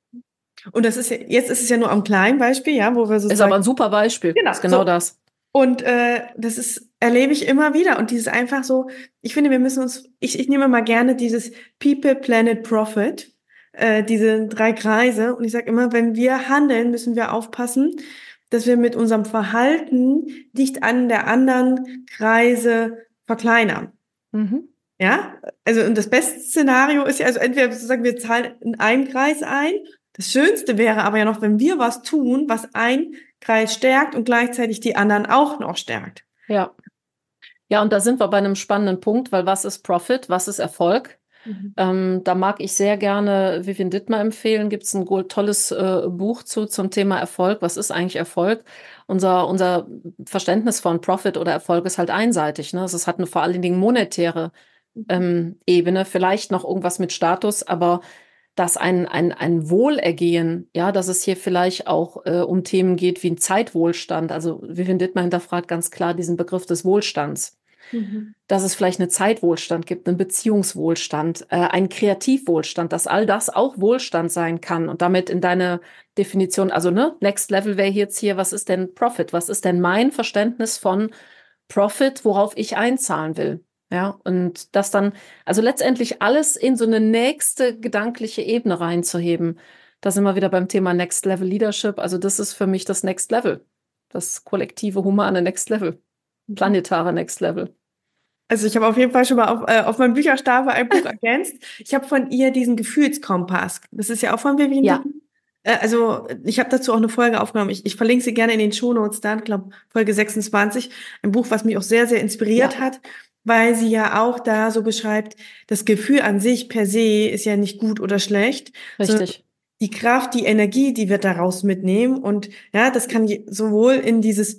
[SPEAKER 1] Und das ist ja, jetzt ist es ja nur am kleinen Beispiel, ja, wo wir
[SPEAKER 2] Ist aber
[SPEAKER 1] sozusagen,
[SPEAKER 2] ein super Beispiel,
[SPEAKER 1] genau,
[SPEAKER 2] ist genau
[SPEAKER 1] so.
[SPEAKER 2] das.
[SPEAKER 1] Und äh, das ist, erlebe ich immer wieder. Und dieses einfach so, ich finde, wir müssen uns, ich, ich nehme mal gerne dieses People, Planet, Profit, äh, diese drei Kreise. Und ich sage immer, wenn wir handeln, müssen wir aufpassen, dass wir mit unserem Verhalten nicht an der anderen Kreise verkleinern.
[SPEAKER 2] Mhm.
[SPEAKER 1] Ja, also und das beste Szenario ist ja, also entweder sozusagen wir zahlen in einem Kreis ein. Das Schönste wäre aber ja noch, wenn wir was tun, was ein Kreis stärkt und gleichzeitig die anderen auch noch stärkt.
[SPEAKER 2] Ja. Ja, und da sind wir bei einem spannenden Punkt, weil was ist Profit, was ist Erfolg?
[SPEAKER 1] Mhm.
[SPEAKER 2] Ähm, da mag ich sehr gerne Vivian Dittmer empfehlen. Gibt es ein go- tolles äh, Buch zu zum Thema Erfolg. Was ist eigentlich Erfolg? Unser, unser Verständnis von Profit oder Erfolg ist halt einseitig. Ne? Also es hat eine vor allen Dingen monetäre ähm, Ebene, vielleicht noch irgendwas mit Status, aber dass ein, ein, ein Wohlergehen, ja, dass es hier vielleicht auch äh, um Themen geht wie ein Zeitwohlstand. Also Vivian Dittmer hinterfragt ganz klar diesen Begriff des Wohlstands,
[SPEAKER 1] Mhm.
[SPEAKER 2] dass es vielleicht eine Zeitwohlstand gibt, einen Beziehungswohlstand, äh, einen Kreativwohlstand, dass all das auch Wohlstand sein kann und damit in deine Definition, also ne, Next Level wäre jetzt hier, was ist denn Profit? Was ist denn mein Verständnis von Profit, worauf ich einzahlen will? Ja, und das dann, also letztendlich alles in so eine nächste gedankliche Ebene reinzuheben. Da sind wir wieder beim Thema Next Level Leadership. Also das ist für mich das Next Level, das kollektive humane Next Level, planetare Next Level.
[SPEAKER 1] Also ich habe auf jeden Fall schon mal auf, äh, auf meinem Bücherstapel ein Buch ergänzt. Ich habe von ihr diesen Gefühlskompass. Das ist ja auch von Vivian
[SPEAKER 2] Ja,
[SPEAKER 1] Dittmer. Äh, also ich habe dazu auch eine Folge aufgenommen. Ich, ich verlinke sie gerne in den Shownotes dann, ich glaube Folge sechsundzwanzig. Ein Buch, was mich auch sehr, sehr inspiriert
[SPEAKER 2] ja,
[SPEAKER 1] hat, weil sie ja auch da so beschreibt, das Gefühl an sich per se ist ja nicht gut oder schlecht, sondern
[SPEAKER 2] richtig.
[SPEAKER 1] die Kraft, die Energie, die wir daraus mitnehmen. Und ja, das kann je- sowohl in dieses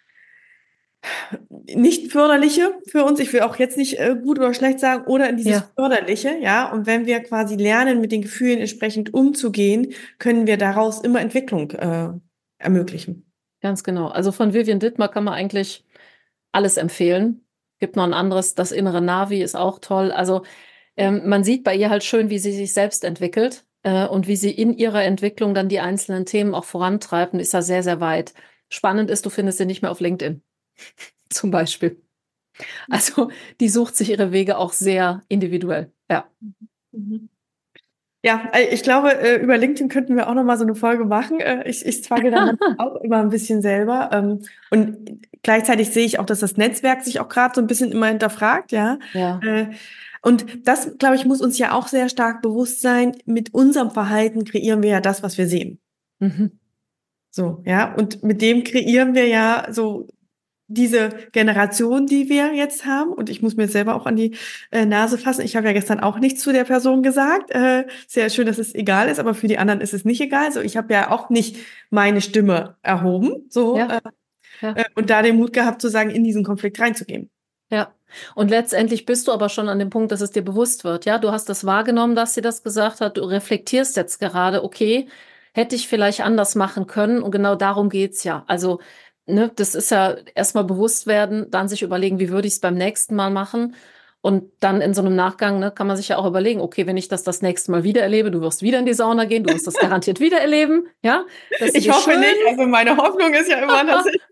[SPEAKER 1] nicht förderliche für uns, ich will auch jetzt nicht äh, gut oder schlecht sagen, oder in dieses
[SPEAKER 2] Ja,
[SPEAKER 1] förderliche, ja. Und wenn wir quasi lernen, mit den Gefühlen entsprechend umzugehen, können wir daraus immer Entwicklung äh, ermöglichen.
[SPEAKER 2] ganz genau. Also von Vivian Dittmar kann man eigentlich alles empfehlen. Gibt noch ein anderes, das innere Navi ist auch toll. Also ähm, man sieht bei ihr halt schön, wie sie sich selbst entwickelt äh, und wie sie in ihrer Entwicklung dann die einzelnen Themen auch vorantreibt und ist da sehr, sehr weit. Spannend ist, du findest sie nicht mehr auf LinkedIn zum Beispiel. Also die sucht sich ihre Wege auch sehr individuell. Ja.
[SPEAKER 1] Mhm. Ja, äh, ich glaube, äh, über LinkedIn könnten wir auch noch mal so eine Folge machen. Äh, Ich, ich struggle da manchmal auch immer ein bisschen selber. ähm, Und gleichzeitig sehe ich auch, dass das Netzwerk sich auch gerade so ein bisschen immer hinterfragt, ja.
[SPEAKER 2] Ja.
[SPEAKER 1] Äh, Und das, glaube ich, muss uns ja auch sehr stark bewusst sein. Mit unserem Verhalten kreieren wir ja das, was wir sehen.
[SPEAKER 2] Mhm.
[SPEAKER 1] So, ja. Und mit dem kreieren wir ja so diese Generation, die wir jetzt haben, und ich muss mir selber auch an die äh, Nase fassen. Ich habe ja gestern auch nichts zu der Person gesagt. Äh, sehr schön, dass es egal ist, aber für die anderen ist es nicht egal. So, ich habe ja auch nicht meine Stimme erhoben, so
[SPEAKER 2] Ja.
[SPEAKER 1] äh,
[SPEAKER 2] Ja.
[SPEAKER 1] äh, und da den Mut gehabt zu sagen, in diesen Konflikt reinzugehen.
[SPEAKER 2] Ja. Und letztendlich bist du aber schon an dem Punkt, dass es dir bewusst wird. Ja, du hast das wahrgenommen, dass sie das gesagt hat. Du reflektierst jetzt gerade, okay, hätte ich vielleicht anders machen können. Und genau darum geht's ja. Also, ne, das ist ja erstmal bewusst werden, dann sich überlegen, wie würde ich es beim nächsten Mal machen. Und dann in so einem Nachgang, ne, kann man sich ja auch überlegen, okay, wenn ich das das nächste Mal wieder erlebe, du wirst wieder in die Sauna gehen, du wirst das garantiert wieder erleben, ja, dass du
[SPEAKER 1] Ich
[SPEAKER 2] dich
[SPEAKER 1] hoffe
[SPEAKER 2] schön,
[SPEAKER 1] nicht, also meine Hoffnung ist ja immer, dass ich,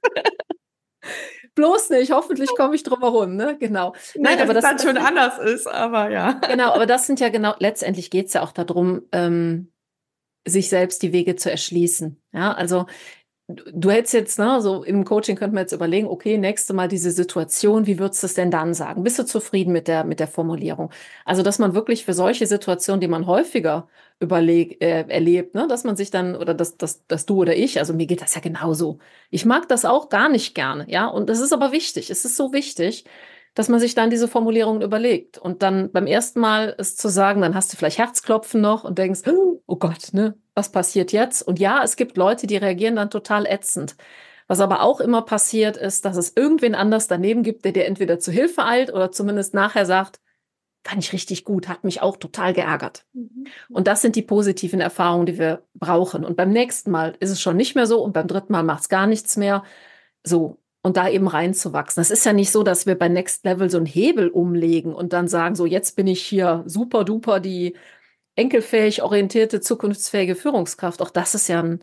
[SPEAKER 2] bloß nicht, hoffentlich komme ich drum herum, ne, genau.
[SPEAKER 1] nee,
[SPEAKER 2] Nein,
[SPEAKER 1] dass
[SPEAKER 2] aber
[SPEAKER 1] es
[SPEAKER 2] das,
[SPEAKER 1] dann
[SPEAKER 2] das
[SPEAKER 1] schon
[SPEAKER 2] sind,
[SPEAKER 1] anders ist, aber ja.
[SPEAKER 2] genau, aber das sind ja genau, letztendlich geht's ja auch darum, ähm, sich selbst die Wege zu erschließen. Ja, also du, du hättest jetzt, ne, so im Coaching könnte man jetzt überlegen, okay, nächste Mal diese Situation, wie würdest du es denn dann sagen? Bist du zufrieden mit der, mit der Formulierung? Also, dass man wirklich für solche Situationen, die man häufiger überleg, äh, erlebt, ne, dass man sich dann, oder dass, dass, dass du oder ich, also mir geht das ja genauso. Ich mag das auch gar nicht gerne, ja, und das ist aber wichtig. Es ist so wichtig, dass man sich dann diese Formulierungen überlegt. Und dann beim ersten Mal es zu sagen, dann hast du vielleicht Herzklopfen noch und denkst, oh Gott, ne, was passiert jetzt? Und ja, es gibt Leute, die reagieren dann total ätzend. Was aber auch immer passiert ist, dass es irgendwen anders daneben gibt, der dir entweder zu Hilfe eilt oder zumindest nachher sagt, fand ich richtig gut, hat mich auch total geärgert.
[SPEAKER 1] Mhm.
[SPEAKER 2] Und das sind die positiven Erfahrungen, die wir brauchen. Und beim nächsten Mal ist es schon nicht mehr so und beim dritten Mal macht es gar nichts mehr. So. Und da eben reinzuwachsen. Das ist ja nicht so, dass wir bei Next Level so einen Hebel umlegen und dann sagen, so jetzt bin ich hier super duper die enkelfähig orientierte, zukunftsfähige Führungskraft. Auch das ist ja, ein,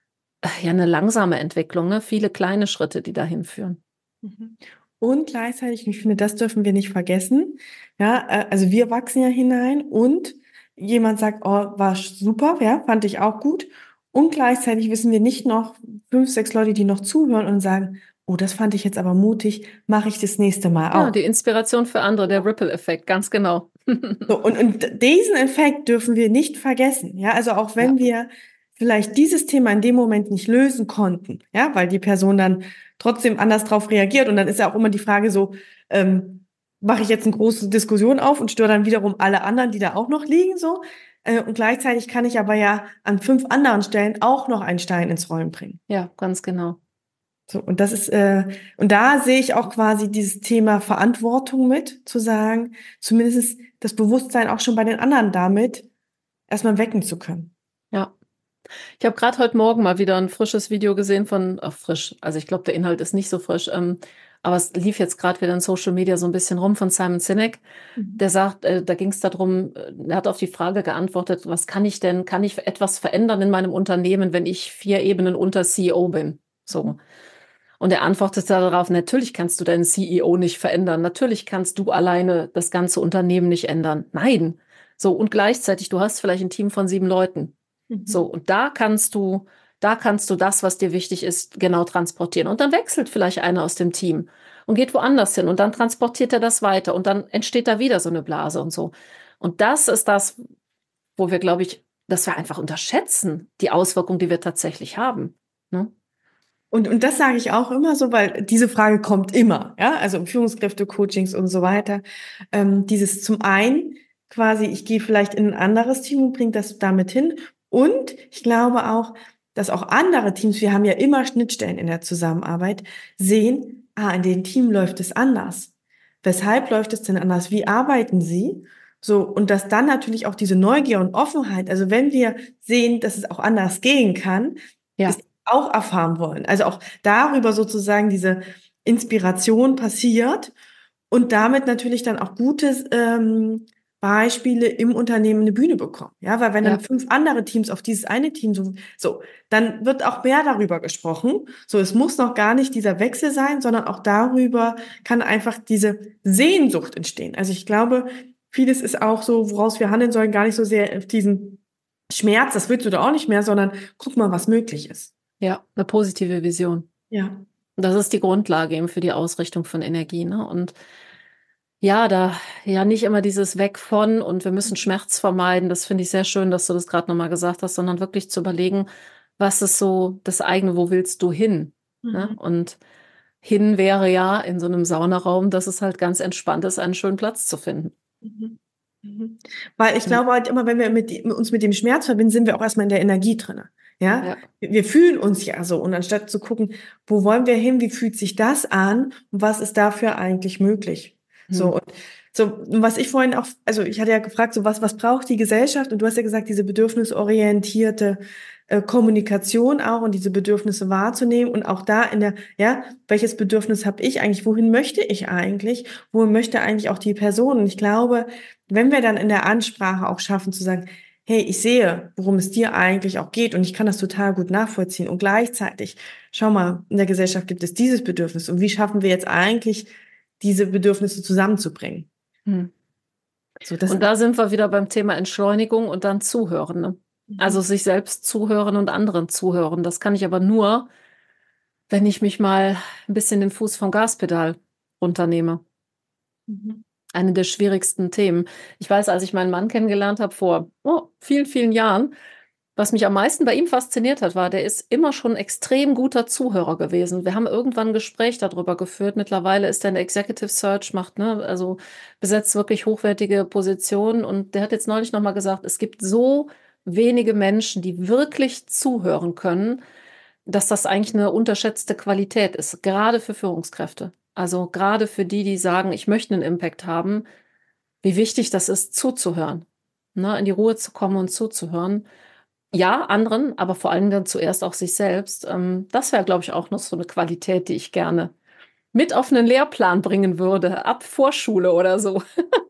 [SPEAKER 2] ja eine langsame Entwicklung, ne? Viele kleine Schritte, die dahin führen.
[SPEAKER 1] Mhm. Und gleichzeitig, und ich finde, das dürfen wir nicht vergessen, ja, äh, also wir wachsen ja hinein und jemand sagt, oh, war super, ja, fand ich auch gut. Und gleichzeitig wissen wir nicht noch fünf, sechs Leute, die noch zuhören und sagen, oh, das fand ich jetzt aber mutig, mache ich das nächste Mal
[SPEAKER 2] Ja,
[SPEAKER 1] auch.
[SPEAKER 2] die Inspiration für andere, der Ripple-Effekt, ganz genau.
[SPEAKER 1] So, und, und diesen Effekt dürfen wir nicht vergessen. Ja, also auch wenn
[SPEAKER 2] Ja.
[SPEAKER 1] wir vielleicht dieses Thema in dem Moment nicht lösen konnten, ja, weil die Person dann trotzdem anders drauf reagiert. Und dann ist ja auch immer die Frage so, ähm, mache ich jetzt eine große Diskussion auf und störe dann wiederum alle anderen, die da auch noch liegen, so. Äh, und gleichzeitig kann ich aber ja an fünf anderen Stellen auch noch einen Stein ins Rollen bringen.
[SPEAKER 2] Ja, ganz genau.
[SPEAKER 1] So, und das ist, äh, und da sehe ich auch quasi dieses Thema Verantwortung mit, zu sagen, zumindest das Bewusstsein auch schon bei den anderen damit erstmal wecken zu können.
[SPEAKER 2] Ja. Ich habe gerade heute Morgen mal wieder ein frisches Video gesehen von, ach, frisch, also ich glaube, der Inhalt ist nicht so frisch, ähm, aber es lief jetzt gerade wieder in Social Media so ein bisschen rum von Simon Sinek.
[SPEAKER 1] Mhm.
[SPEAKER 2] Der sagt, äh, da ging es darum, äh, er hat auf die Frage geantwortet, was kann ich denn, kann ich etwas verändern in meinem Unternehmen, wenn ich vier Ebenen unter C E O bin? So. Und er antwortete darauf, natürlich kannst du deinen C E O nicht verändern. Natürlich kannst du alleine das ganze Unternehmen nicht ändern. Nein. So, und gleichzeitig, du hast vielleicht ein Team von sieben Leuten.
[SPEAKER 1] Mhm.
[SPEAKER 2] So, und da kannst du, da kannst du das, was dir wichtig ist, genau transportieren. Und dann wechselt vielleicht einer aus dem Team und geht woanders hin und dann transportiert er das weiter und dann entsteht da wieder so eine Blase und so. Und das ist das, wo wir, glaube ich, dass wir einfach unterschätzen, die Auswirkung, die wir tatsächlich haben. Ne?
[SPEAKER 1] Und, und das sage ich auch immer so, weil diese Frage kommt immer, ja, also im Führungskräfte-Coachings und so weiter. Ähm, dieses zum einen quasi, ich gehe vielleicht in ein anderes Team und bringe das damit hin. Und ich glaube auch, dass auch andere Teams, wir haben ja immer Schnittstellen in der Zusammenarbeit, sehen, ah, in dem Team läuft es anders. Weshalb läuft es denn anders? Wie arbeiten sie? So, und dass dann natürlich auch diese Neugier und Offenheit, also wenn wir sehen, dass es auch anders gehen kann,
[SPEAKER 2] Ja.
[SPEAKER 1] ist auch erfahren wollen. Also auch darüber sozusagen diese Inspiration passiert und damit natürlich dann auch gute ähm, Beispiele im Unternehmen eine Bühne bekommen. Ja, weil wenn
[SPEAKER 2] Ja.
[SPEAKER 1] dann fünf andere Teams auf dieses eine Team so, so, dann wird auch mehr darüber gesprochen. So, es muss noch gar nicht dieser Wechsel sein, sondern auch darüber kann einfach diese Sehnsucht entstehen. Also ich glaube, vieles ist auch so, woraus wir handeln sollen, gar nicht so sehr auf diesen Schmerz, das willst du da auch nicht mehr, sondern guck mal, was möglich ist.
[SPEAKER 2] Ja, eine positive Vision.
[SPEAKER 1] Ja.
[SPEAKER 2] Und das ist die Grundlage eben für die Ausrichtung von Energie, ne? Und ja, da ja nicht immer dieses Weg von und wir müssen Schmerz vermeiden. Das finde ich sehr schön, dass du das gerade nochmal gesagt hast, sondern wirklich zu überlegen, was ist so das eigene, wo willst du hin? Ne?
[SPEAKER 1] Mhm.
[SPEAKER 2] Und hin wäre ja in so einem Saunaraum, dass es halt ganz entspannt ist, einen schönen Platz zu finden.
[SPEAKER 1] Mhm. Mhm. Weil ich
[SPEAKER 2] Ja.
[SPEAKER 1] glaube halt immer, wenn wir mit, die- uns mit dem Schmerz verbinden, sind wir auch erstmal in der Energie drinne. Ja?
[SPEAKER 2] Ja.
[SPEAKER 1] Wir wir fühlen uns ja so. Und anstatt zu gucken, wo wollen wir hin, wie fühlt sich das an und was ist dafür eigentlich möglich? So,
[SPEAKER 2] Hm.
[SPEAKER 1] und so, was ich vorhin auch, also ich hatte ja gefragt, so was, was braucht die Gesellschaft? Und du hast ja gesagt, diese bedürfnisorientierte äh, Kommunikation auch und diese Bedürfnisse wahrzunehmen und auch da in der, ja, welches Bedürfnis habe ich eigentlich? Wohin möchte ich eigentlich? Wohin möchte eigentlich auch die Person? Und ich glaube, wenn wir dann in der Ansprache auch schaffen zu sagen, hey, ich sehe, worum es dir eigentlich auch geht und ich kann das total gut nachvollziehen und gleichzeitig, schau mal, in der Gesellschaft gibt es dieses Bedürfnis und wie schaffen wir jetzt eigentlich diese Bedürfnisse zusammenzubringen.
[SPEAKER 2] Hm.
[SPEAKER 1] So, das,
[SPEAKER 2] Und da sind wir wieder beim Thema Entschleunigung und dann zuhören. Ne? Also
[SPEAKER 1] mhm.
[SPEAKER 2] sich selbst zuhören und anderen zuhören. Das kann ich aber nur, wenn ich mich mal ein bisschen den Fuß vom Gaspedal runternehme.
[SPEAKER 1] Mhm.
[SPEAKER 2] Eine der schwierigsten Themen. Ich weiß, als ich meinen Mann kennengelernt habe vor oh, vielen, vielen Jahren, was mich am meisten bei ihm fasziniert hat, war, der ist immer schon ein extrem guter Zuhörer gewesen. Wir haben irgendwann ein Gespräch darüber geführt. Mittlerweile ist er in der Executive Search, macht, ne, also besetzt wirklich hochwertige Positionen. Und der hat jetzt neulich nochmal gesagt, es gibt so wenige Menschen, die wirklich zuhören können, dass das eigentlich eine unterschätzte Qualität ist, gerade für Führungskräfte. Also gerade für die, die sagen, ich möchte einen Impact haben, wie wichtig das ist, zuzuhören, ne, in die Ruhe zu kommen und zuzuhören. Ja, anderen, aber vor allem dann zuerst auch sich selbst. Ähm, das wäre, glaube ich, auch noch so eine Qualität, die ich gerne mit auf einen Lehrplan bringen würde, ab Vorschule oder so.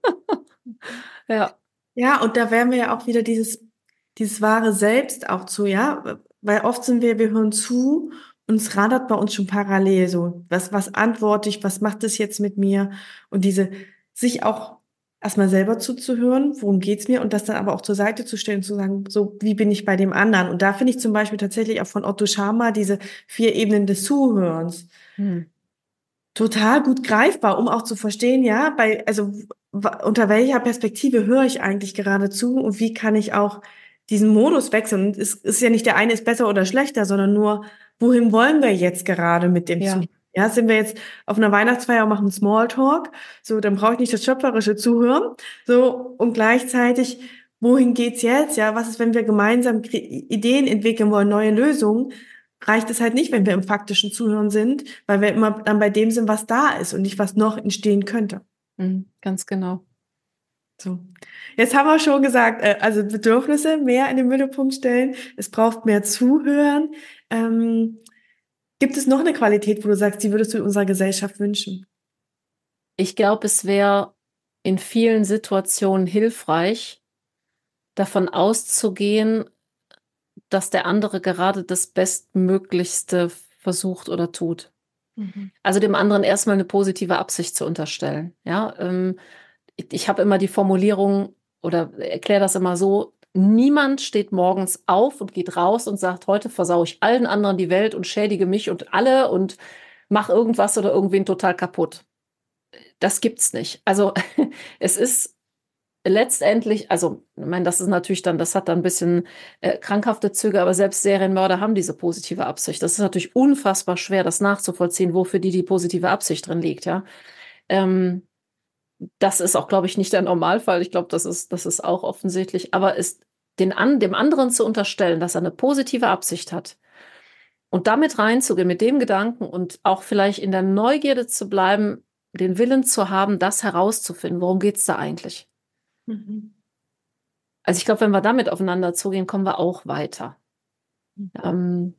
[SPEAKER 2] Ja,
[SPEAKER 1] Ja, und da wären wir ja auch wieder dieses, dieses wahre Selbst auch zu, ja, weil oft sind wir, wir hören zu und es rattert bei uns schon parallel so, was, was antworte ich, was macht es jetzt mit mir und diese, sich auch erstmal selber zuzuhören, worum geht's mir und das dann aber auch zur Seite zu stellen und zu sagen, so, wie bin ich bei dem anderen? Und da finde ich zum Beispiel tatsächlich auch von Otto Scharmer diese vier Ebenen des Zuhörens
[SPEAKER 2] hm.
[SPEAKER 1] total gut greifbar, um auch zu verstehen, ja, bei, also w- unter welcher Perspektive höre ich eigentlich gerade zu und wie kann ich auch diesen Modus wechseln? Und es ist ja nicht der eine ist besser oder schlechter, sondern nur, wohin wollen wir jetzt gerade mit dem
[SPEAKER 2] Ja.
[SPEAKER 1] Zuhören? Ja, sind wir jetzt auf einer Weihnachtsfeier und machen Smalltalk, so, dann brauche ich nicht das schöpferische Zuhören, so, und gleichzeitig, wohin geht's jetzt? Ja, was ist, wenn wir gemeinsam Kre- Ideen entwickeln wollen, neue Lösungen? Reicht es halt nicht, wenn wir im faktischen Zuhören sind, weil wir immer dann bei dem sind, was da ist und nicht, was noch entstehen könnte.
[SPEAKER 2] Hm, ganz genau.
[SPEAKER 1] So. Jetzt haben wir schon gesagt, äh, also Bedürfnisse mehr in den Mittelpunkt stellen. Es braucht mehr Zuhören. Ähm, gibt es noch eine Qualität, wo du sagst, die würdest du in unserer Gesellschaft wünschen?
[SPEAKER 2] Ich glaube, es wäre in vielen Situationen hilfreich, davon auszugehen, dass der andere gerade das Bestmöglichste versucht oder tut.
[SPEAKER 1] Mhm.
[SPEAKER 2] Also dem anderen erstmal eine positive Absicht zu unterstellen. Ja, ähm, ich, ich habe immer die Formulierung oder erkläre das immer so: Niemand steht morgens auf und geht raus und sagt, heute versau ich allen anderen die Welt und schädige mich und alle und mache irgendwas oder irgendwen total kaputt. Das gibt's nicht. Also es ist letztendlich, also, ich meine, das ist natürlich dann, das hat dann ein bisschen äh, krankhafte Züge, aber selbst Serienmörder haben diese positive Absicht. Das ist natürlich unfassbar schwer, das nachzuvollziehen, wofür die die positive Absicht drin liegt, ja. Ähm, das ist auch, glaube ich, nicht der Normalfall. Ich glaube, das ist, das ist auch offensichtlich. Aber ist den an, dem anderen zu unterstellen, dass er eine positive Absicht hat und damit reinzugehen, mit dem Gedanken und auch vielleicht in der Neugierde zu bleiben, den Willen zu haben, das herauszufinden, worum geht's da eigentlich?
[SPEAKER 1] Mhm.
[SPEAKER 2] Also ich glaube, wenn wir damit aufeinander zugehen, kommen wir auch weiter. Ähm,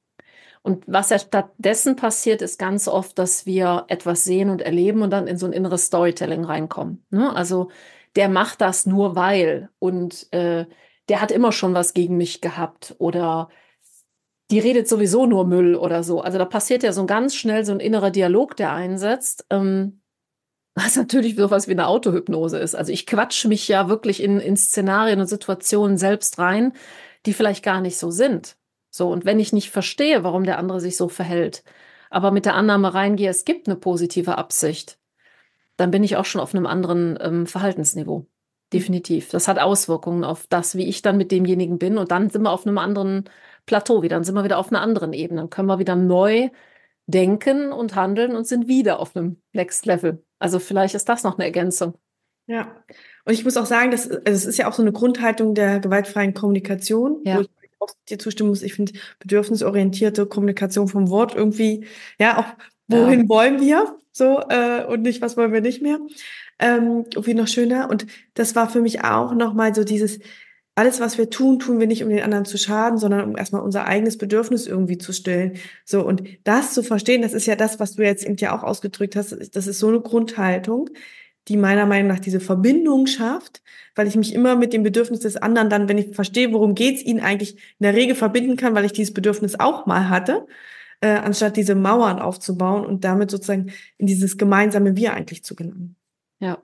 [SPEAKER 2] und was ja stattdessen passiert, ist ganz oft, dass wir etwas sehen und erleben und dann in so ein inneres Storytelling reinkommen. Ne? Also der macht das nur weil und äh, der hat immer schon was gegen mich gehabt oder die redet sowieso nur Müll oder so. Also da passiert ja so ganz schnell so ein innerer Dialog, der einsetzt. Ähm, Was natürlich sowas wie eine Autohypnose ist. Also ich quatsche mich ja wirklich in, in Szenarien und Situationen selbst rein, die vielleicht gar nicht so sind. So, und wenn ich nicht verstehe, warum der andere sich so verhält, aber mit der Annahme reingehe, es gibt eine positive Absicht, dann bin ich auch schon auf einem anderen ähm, Verhaltensniveau. Definitiv. Das hat Auswirkungen auf das, wie ich dann mit demjenigen bin. Und dann sind wir auf einem anderen Plateau wieder. Dann sind wir wieder auf einer anderen Ebene. Dann können wir wieder neu denken und handeln und sind wieder auf einem Next Level. Also vielleicht ist das noch eine Ergänzung.
[SPEAKER 1] Ja. Und ich muss auch sagen, dass, also es ist ja auch so eine Grundhaltung der gewaltfreien Kommunikation, wo
[SPEAKER 2] Ja.
[SPEAKER 1] ich auch dir zustimmen muss. Ich finde bedürfnisorientierte Kommunikation vom Wort irgendwie, ja, auch
[SPEAKER 2] Ja.
[SPEAKER 1] wohin wollen wir, so, äh, und nicht, was wollen wir nicht mehr. Ähm, irgendwie noch schöner. Und das war für mich auch nochmal so dieses, alles, was wir tun, tun wir nicht, um den anderen zu schaden, sondern um erstmal unser eigenes Bedürfnis irgendwie zu stillen. So, und das zu verstehen, das ist ja das, was du jetzt eben ja auch ausgedrückt hast, das ist so eine Grundhaltung, die meiner Meinung nach diese Verbindung schafft, weil ich mich immer mit dem Bedürfnis des anderen dann, wenn ich verstehe, worum geht's, ihn eigentlich in der Regel verbinden kann, weil ich dieses Bedürfnis auch mal hatte, äh, anstatt diese Mauern aufzubauen und damit sozusagen in dieses gemeinsame Wir eigentlich zu gelangen.
[SPEAKER 2] Ja.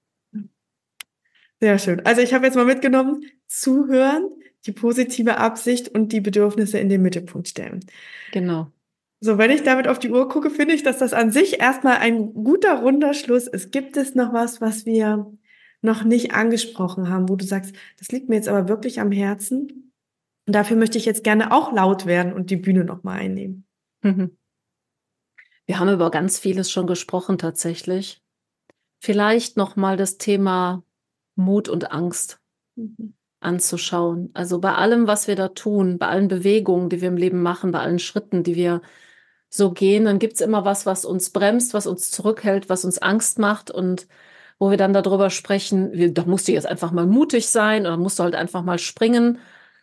[SPEAKER 1] Sehr schön. Also ich habe jetzt mal mitgenommen, zuhören, die positive Absicht und die Bedürfnisse in den Mittelpunkt stellen.
[SPEAKER 2] Genau.
[SPEAKER 1] So, wenn ich damit auf die Uhr gucke, finde ich, dass das an sich erstmal ein guter, runder Schluss ist. Gibt es noch was, was wir noch nicht angesprochen haben, wo du sagst, das liegt mir jetzt aber wirklich am Herzen? Und dafür möchte ich jetzt gerne auch laut werden und die Bühne nochmal einnehmen.
[SPEAKER 2] Mhm. Wir haben über ganz vieles schon gesprochen tatsächlich. Vielleicht noch mal das Thema Mut und Angst
[SPEAKER 1] Mhm.
[SPEAKER 2] anzuschauen. Also bei allem, was wir da tun, bei allen Bewegungen, die wir im Leben machen, bei allen Schritten, die wir so gehen, dann gibt's immer was, was uns bremst, was uns zurückhält, was uns Angst macht und wo wir dann darüber sprechen, wie, da musst du jetzt einfach mal mutig sein oder musst du halt einfach mal springen.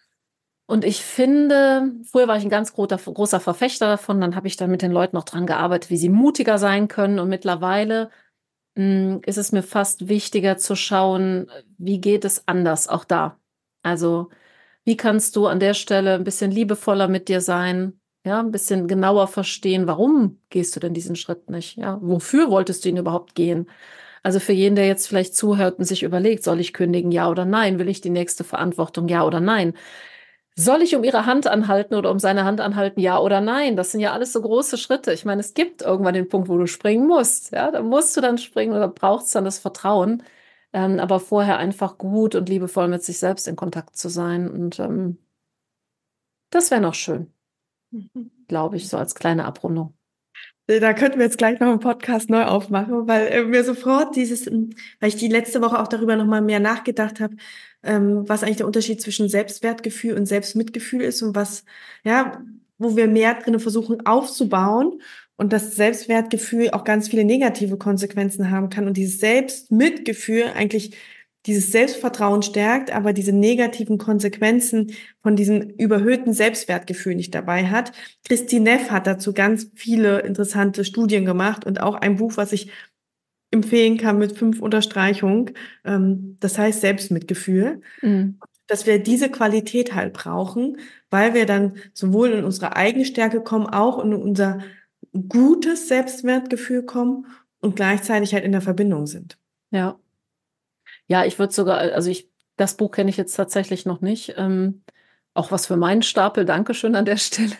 [SPEAKER 2] Und ich finde, früher war ich ein ganz großer, großer Verfechter davon, dann habe ich dann mit den Leuten noch dran gearbeitet, wie sie mutiger sein können. Und mittlerweile mh, ist es mir fast wichtiger zu schauen, wie geht es anders, auch da. Also, wie kannst du an der Stelle ein bisschen liebevoller mit dir sein, ja, ein bisschen genauer verstehen, warum gehst du denn diesen Schritt nicht, ja? Wofür wolltest du ihn überhaupt gehen? Also, für jeden, der jetzt vielleicht zuhört und sich überlegt: „Soll ich kündigen, ja oder nein? Will ich die nächste Verantwortung, ja oder nein? Soll ich um ihre Hand anhalten oder um seine Hand anhalten, ja oder nein?“ Das sind ja alles so große Schritte. Ich meine, es gibt irgendwann den Punkt, wo du springen musst, ja? Da musst du dann springen oder brauchst dann das Vertrauen, ähm, aber vorher einfach gut und liebevoll mit sich selbst in Kontakt zu sein und, ähm, das wäre noch schön,
[SPEAKER 1] Mhm.
[SPEAKER 2] glaube ich, so als kleine Abrundung.
[SPEAKER 1] Da könnten wir jetzt gleich noch einen Podcast neu aufmachen, weil äh, mir sofort dieses, ähm, weil ich die letzte Woche auch darüber noch mal mehr nachgedacht habe, ähm, was eigentlich der Unterschied zwischen Selbstwertgefühl und Selbstmitgefühl ist und was, ja, wo wir mehr drin versuchen aufzubauen und das Selbstwertgefühl auch ganz viele negative Konsequenzen haben kann und dieses Selbstmitgefühl eigentlich dieses Selbstvertrauen stärkt, aber diese negativen Konsequenzen von diesem überhöhten Selbstwertgefühl nicht dabei hat. Christine Neff hat dazu ganz viele interessante Studien gemacht und auch ein Buch, was ich empfehlen kann mit fünf Unterstreichungen. Ähm, das heißt Selbstmitgefühl,
[SPEAKER 2] Mhm.
[SPEAKER 1] dass wir diese Qualität halt brauchen, weil wir dann sowohl in unsere eigene Stärke kommen, auch in unser gutes Selbstwertgefühl kommen und gleichzeitig halt in der Verbindung sind.
[SPEAKER 2] Ja. Ja, ich würde sogar also ich das Buch kenne ich jetzt tatsächlich noch nicht, ähm, auch was für meinen Stapel, Dankeschön an der Stelle.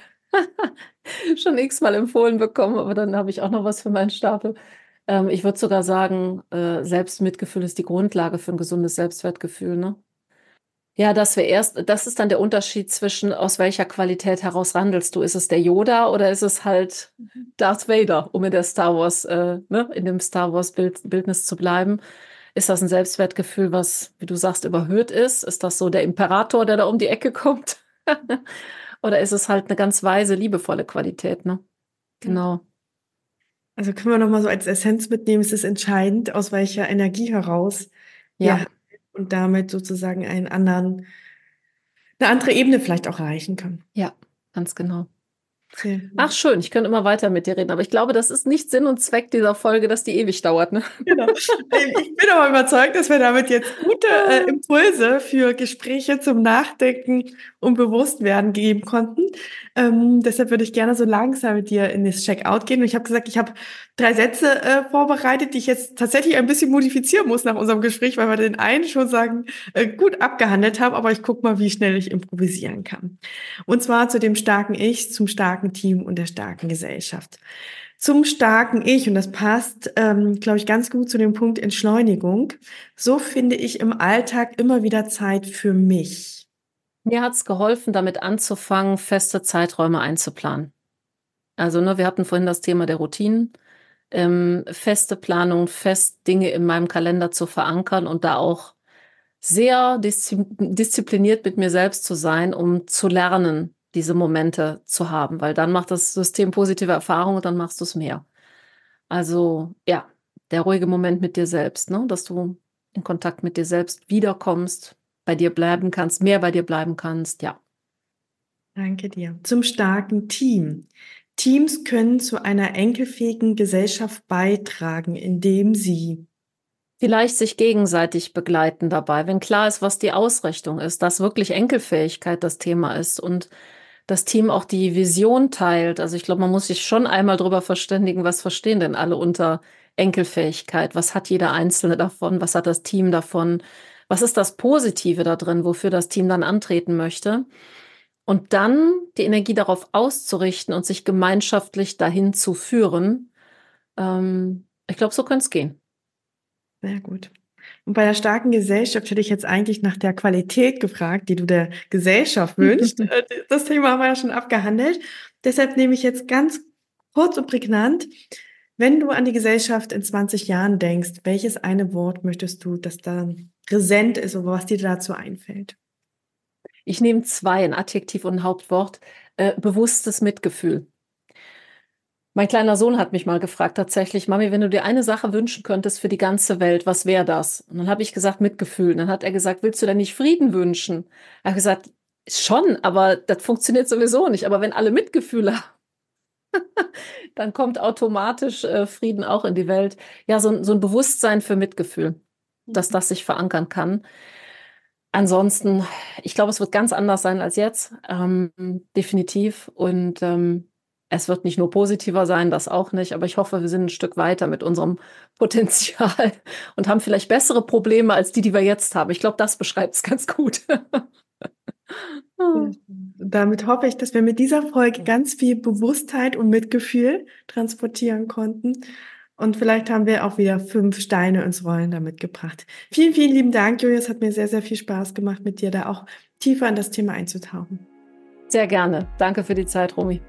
[SPEAKER 2] Schon x-mal empfohlen bekommen, aber dann habe ich auch noch was für meinen Stapel. Ähm, ich würde sogar sagen, äh, Selbstmitgefühl ist die Grundlage für ein gesundes Selbstwertgefühl, ne? Ja, dass wir erst das ist dann der Unterschied zwischen aus welcher Qualität heraus handelst du? Ist es der Yoda oder ist es halt Darth Vader, um in der Star Wars, äh, ne, in dem Star Wars Bild Bildnis zu bleiben? Ist das ein Selbstwertgefühl, was, wie du sagst, überhöht ist? Ist das so der Imperator, der da um die Ecke kommt? Oder ist es halt eine ganz weise, liebevolle Qualität, ne?
[SPEAKER 1] Ja.
[SPEAKER 2] Genau.
[SPEAKER 1] Also können wir noch mal so als Essenz mitnehmen, es ist entscheidend, aus welcher Energie heraus wir
[SPEAKER 2] Ja,
[SPEAKER 1] handeln und damit sozusagen einen anderen, eine andere Ebene vielleicht auch erreichen können.
[SPEAKER 2] ja, ganz genau.
[SPEAKER 1] Sehr
[SPEAKER 2] Ach
[SPEAKER 1] gut.
[SPEAKER 2] schön, ich könnte immer weiter mit dir reden, aber ich glaube, das ist nicht Sinn und Zweck dieser Folge, dass die ewig dauert, ne?
[SPEAKER 1] Genau. Ich bin aber überzeugt, dass wir damit jetzt gute äh, Impulse für Gespräche zum Nachdenken und Bewusstwerden geben konnten. Ähm, deshalb würde ich gerne so langsam mit dir in das Checkout gehen. Und ich habe gesagt, ich habe drei Sätze äh, vorbereitet, die ich jetzt tatsächlich ein bisschen modifizieren muss nach unserem Gespräch, weil wir den einen schon sagen, äh, gut abgehandelt haben, aber ich gucke mal, wie schnell ich improvisieren kann. Und zwar zu dem starken Ich, zum starken Team und der starken Gesellschaft. Zum starken Ich, und das passt, ähm, glaube ich, ganz gut zu dem Punkt Entschleunigung. So finde ich im Alltag immer wieder Zeit für mich.
[SPEAKER 2] Mir hat's geholfen, damit anzufangen, feste Zeiträume einzuplanen. Also, ne, wir hatten vorhin das Thema der Routinen, ähm, feste Planung, fest Dinge in meinem Kalender zu verankern und da auch sehr diszi diszipliniert mit mir selbst zu sein, um zu lernen, diese Momente zu haben, weil dann macht das System positive Erfahrungen und dann machst du's mehr. Also ja, der ruhige Moment mit dir selbst, ne? Dass du in Kontakt mit dir selbst wiederkommst, bei dir bleiben kannst, mehr bei dir bleiben kannst, ja.
[SPEAKER 1] Danke dir. Zum starken Team. Teams können zu einer enkelfähigen Gesellschaft beitragen, indem sie
[SPEAKER 2] Vielleicht sich gegenseitig begleiten dabei, wenn klar ist, was die Ausrichtung ist, dass wirklich Enkelfähigkeit das Thema ist und das Team auch die Vision teilt. Also ich glaube, man muss sich schon einmal darüber verständigen, was verstehen denn alle unter Enkelfähigkeit? Was hat jeder Einzelne davon? Was hat das Team davon? Was ist das Positive da drin, wofür das Team dann antreten möchte? Und dann die Energie darauf auszurichten und sich gemeinschaftlich dahin zu führen. Ähm, ich glaube, so könnte es gehen.
[SPEAKER 1] Sehr gut. Und bei der starken Gesellschaft hätte ich jetzt eigentlich nach der Qualität gefragt, die du der Gesellschaft wünschst. Das Thema haben wir ja schon abgehandelt. Deshalb nehme ich jetzt ganz kurz und prägnant, wenn du an die Gesellschaft in zwanzig Jahren denkst, welches eine Wort möchtest du, das da präsent ist oder was dir dazu einfällt?
[SPEAKER 2] Ich nehme zwei, ein Adjektiv und ein Hauptwort. Äh, bewusstes Mitgefühl. Mein kleiner Sohn hat mich mal gefragt, tatsächlich, Mami, wenn du dir eine Sache wünschen könntest für die ganze Welt, was wäre das? Und dann habe ich gesagt, Mitgefühl. Und dann hat er gesagt, willst du denn nicht Frieden wünschen? Er hat gesagt, schon, aber das funktioniert sowieso nicht. Aber wenn alle Mitgefühl haben, dann kommt automatisch äh, Frieden auch in die Welt. Ja, so, so ein Bewusstsein für Mitgefühl, dass das sich verankern kann. Ansonsten, ich glaube, es wird ganz anders sein als jetzt, ähm, definitiv. Und ähm, es wird nicht nur positiver sein, das auch nicht, aber ich hoffe, wir sind ein Stück weiter mit unserem Potenzial und haben vielleicht bessere Probleme als die, die wir jetzt haben. Ich glaube, das beschreibt es ganz gut.
[SPEAKER 1] Damit hoffe ich, dass wir mit dieser Folge ganz viel Bewusstheit und Mitgefühl transportieren konnten. Und vielleicht haben wir auch wieder fünf Steine ins Rollen damit gebracht. Vielen, vielen lieben Dank, Julia. Es hat mir sehr, sehr viel Spaß gemacht, mit dir da auch tiefer in das Thema einzutauchen.
[SPEAKER 2] Sehr gerne. Danke für die Zeit, Romy.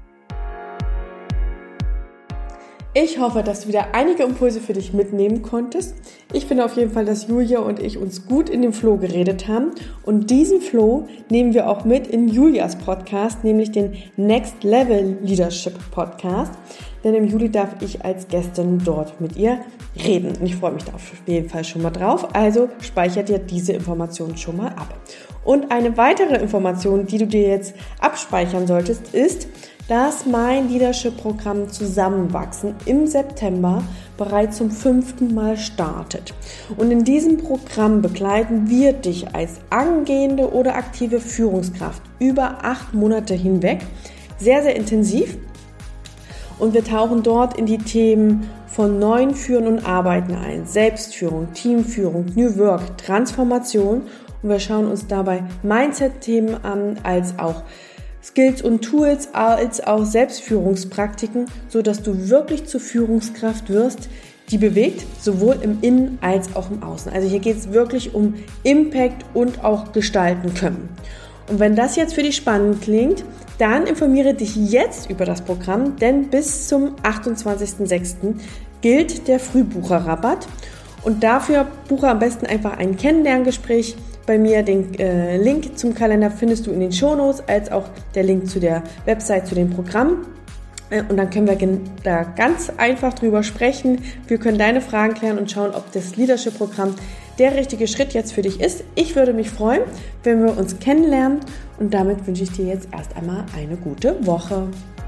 [SPEAKER 1] Ich hoffe, dass du wieder einige Impulse für dich mitnehmen konntest. Ich finde auf jeden Fall, dass Julia und ich uns gut in den Flow geredet haben. Und diesen Flow nehmen wir auch mit in Julias Podcast, nämlich den Next Level Leadership Podcast. Denn im Juli darf ich als Gästin dort mit ihr reden. Und ich freue mich da auf jeden Fall schon mal drauf. Also speichert dir diese Informationen schon mal ab. Und eine weitere Information, die du dir jetzt abspeichern solltest, ist, dass mein Leadership-Programm Zusammenwachsen im September bereits zum fünften Mal startet. Und in diesem Programm begleiten wir dich als angehende oder aktive Führungskraft über acht Monate hinweg, sehr, sehr intensiv. Und wir tauchen dort in die Themen von neuen Führen und Arbeiten ein, Selbstführung, Teamführung, New Work, Transformation. Und wir schauen uns dabei Mindset-Themen an, als auch Skills und Tools, als auch Selbstführungspraktiken, so dass du wirklich zur Führungskraft wirst, die bewegt, sowohl im Innen als auch im Außen. Also hier geht es wirklich um Impact und auch gestalten können. Und wenn das jetzt für dich spannend klingt, dann informiere dich jetzt über das Programm, denn bis zum achtundzwanzigsten sechsten gilt der Frühbucherrabatt. Und dafür buche am besten einfach ein Kennenlerngespräch bei mir. Den äh, Link zum Kalender findest du in den Shownotes, als auch der Link zu der Website, zu dem Programm. Äh, und dann können wir gen- da ganz einfach drüber sprechen. Wir können deine Fragen klären und schauen, ob das Leadership-Programm der richtige Schritt jetzt für dich ist. Ich würde mich freuen, wenn wir uns kennenlernen. Und damit wünsche ich dir jetzt erst einmal eine gute Woche.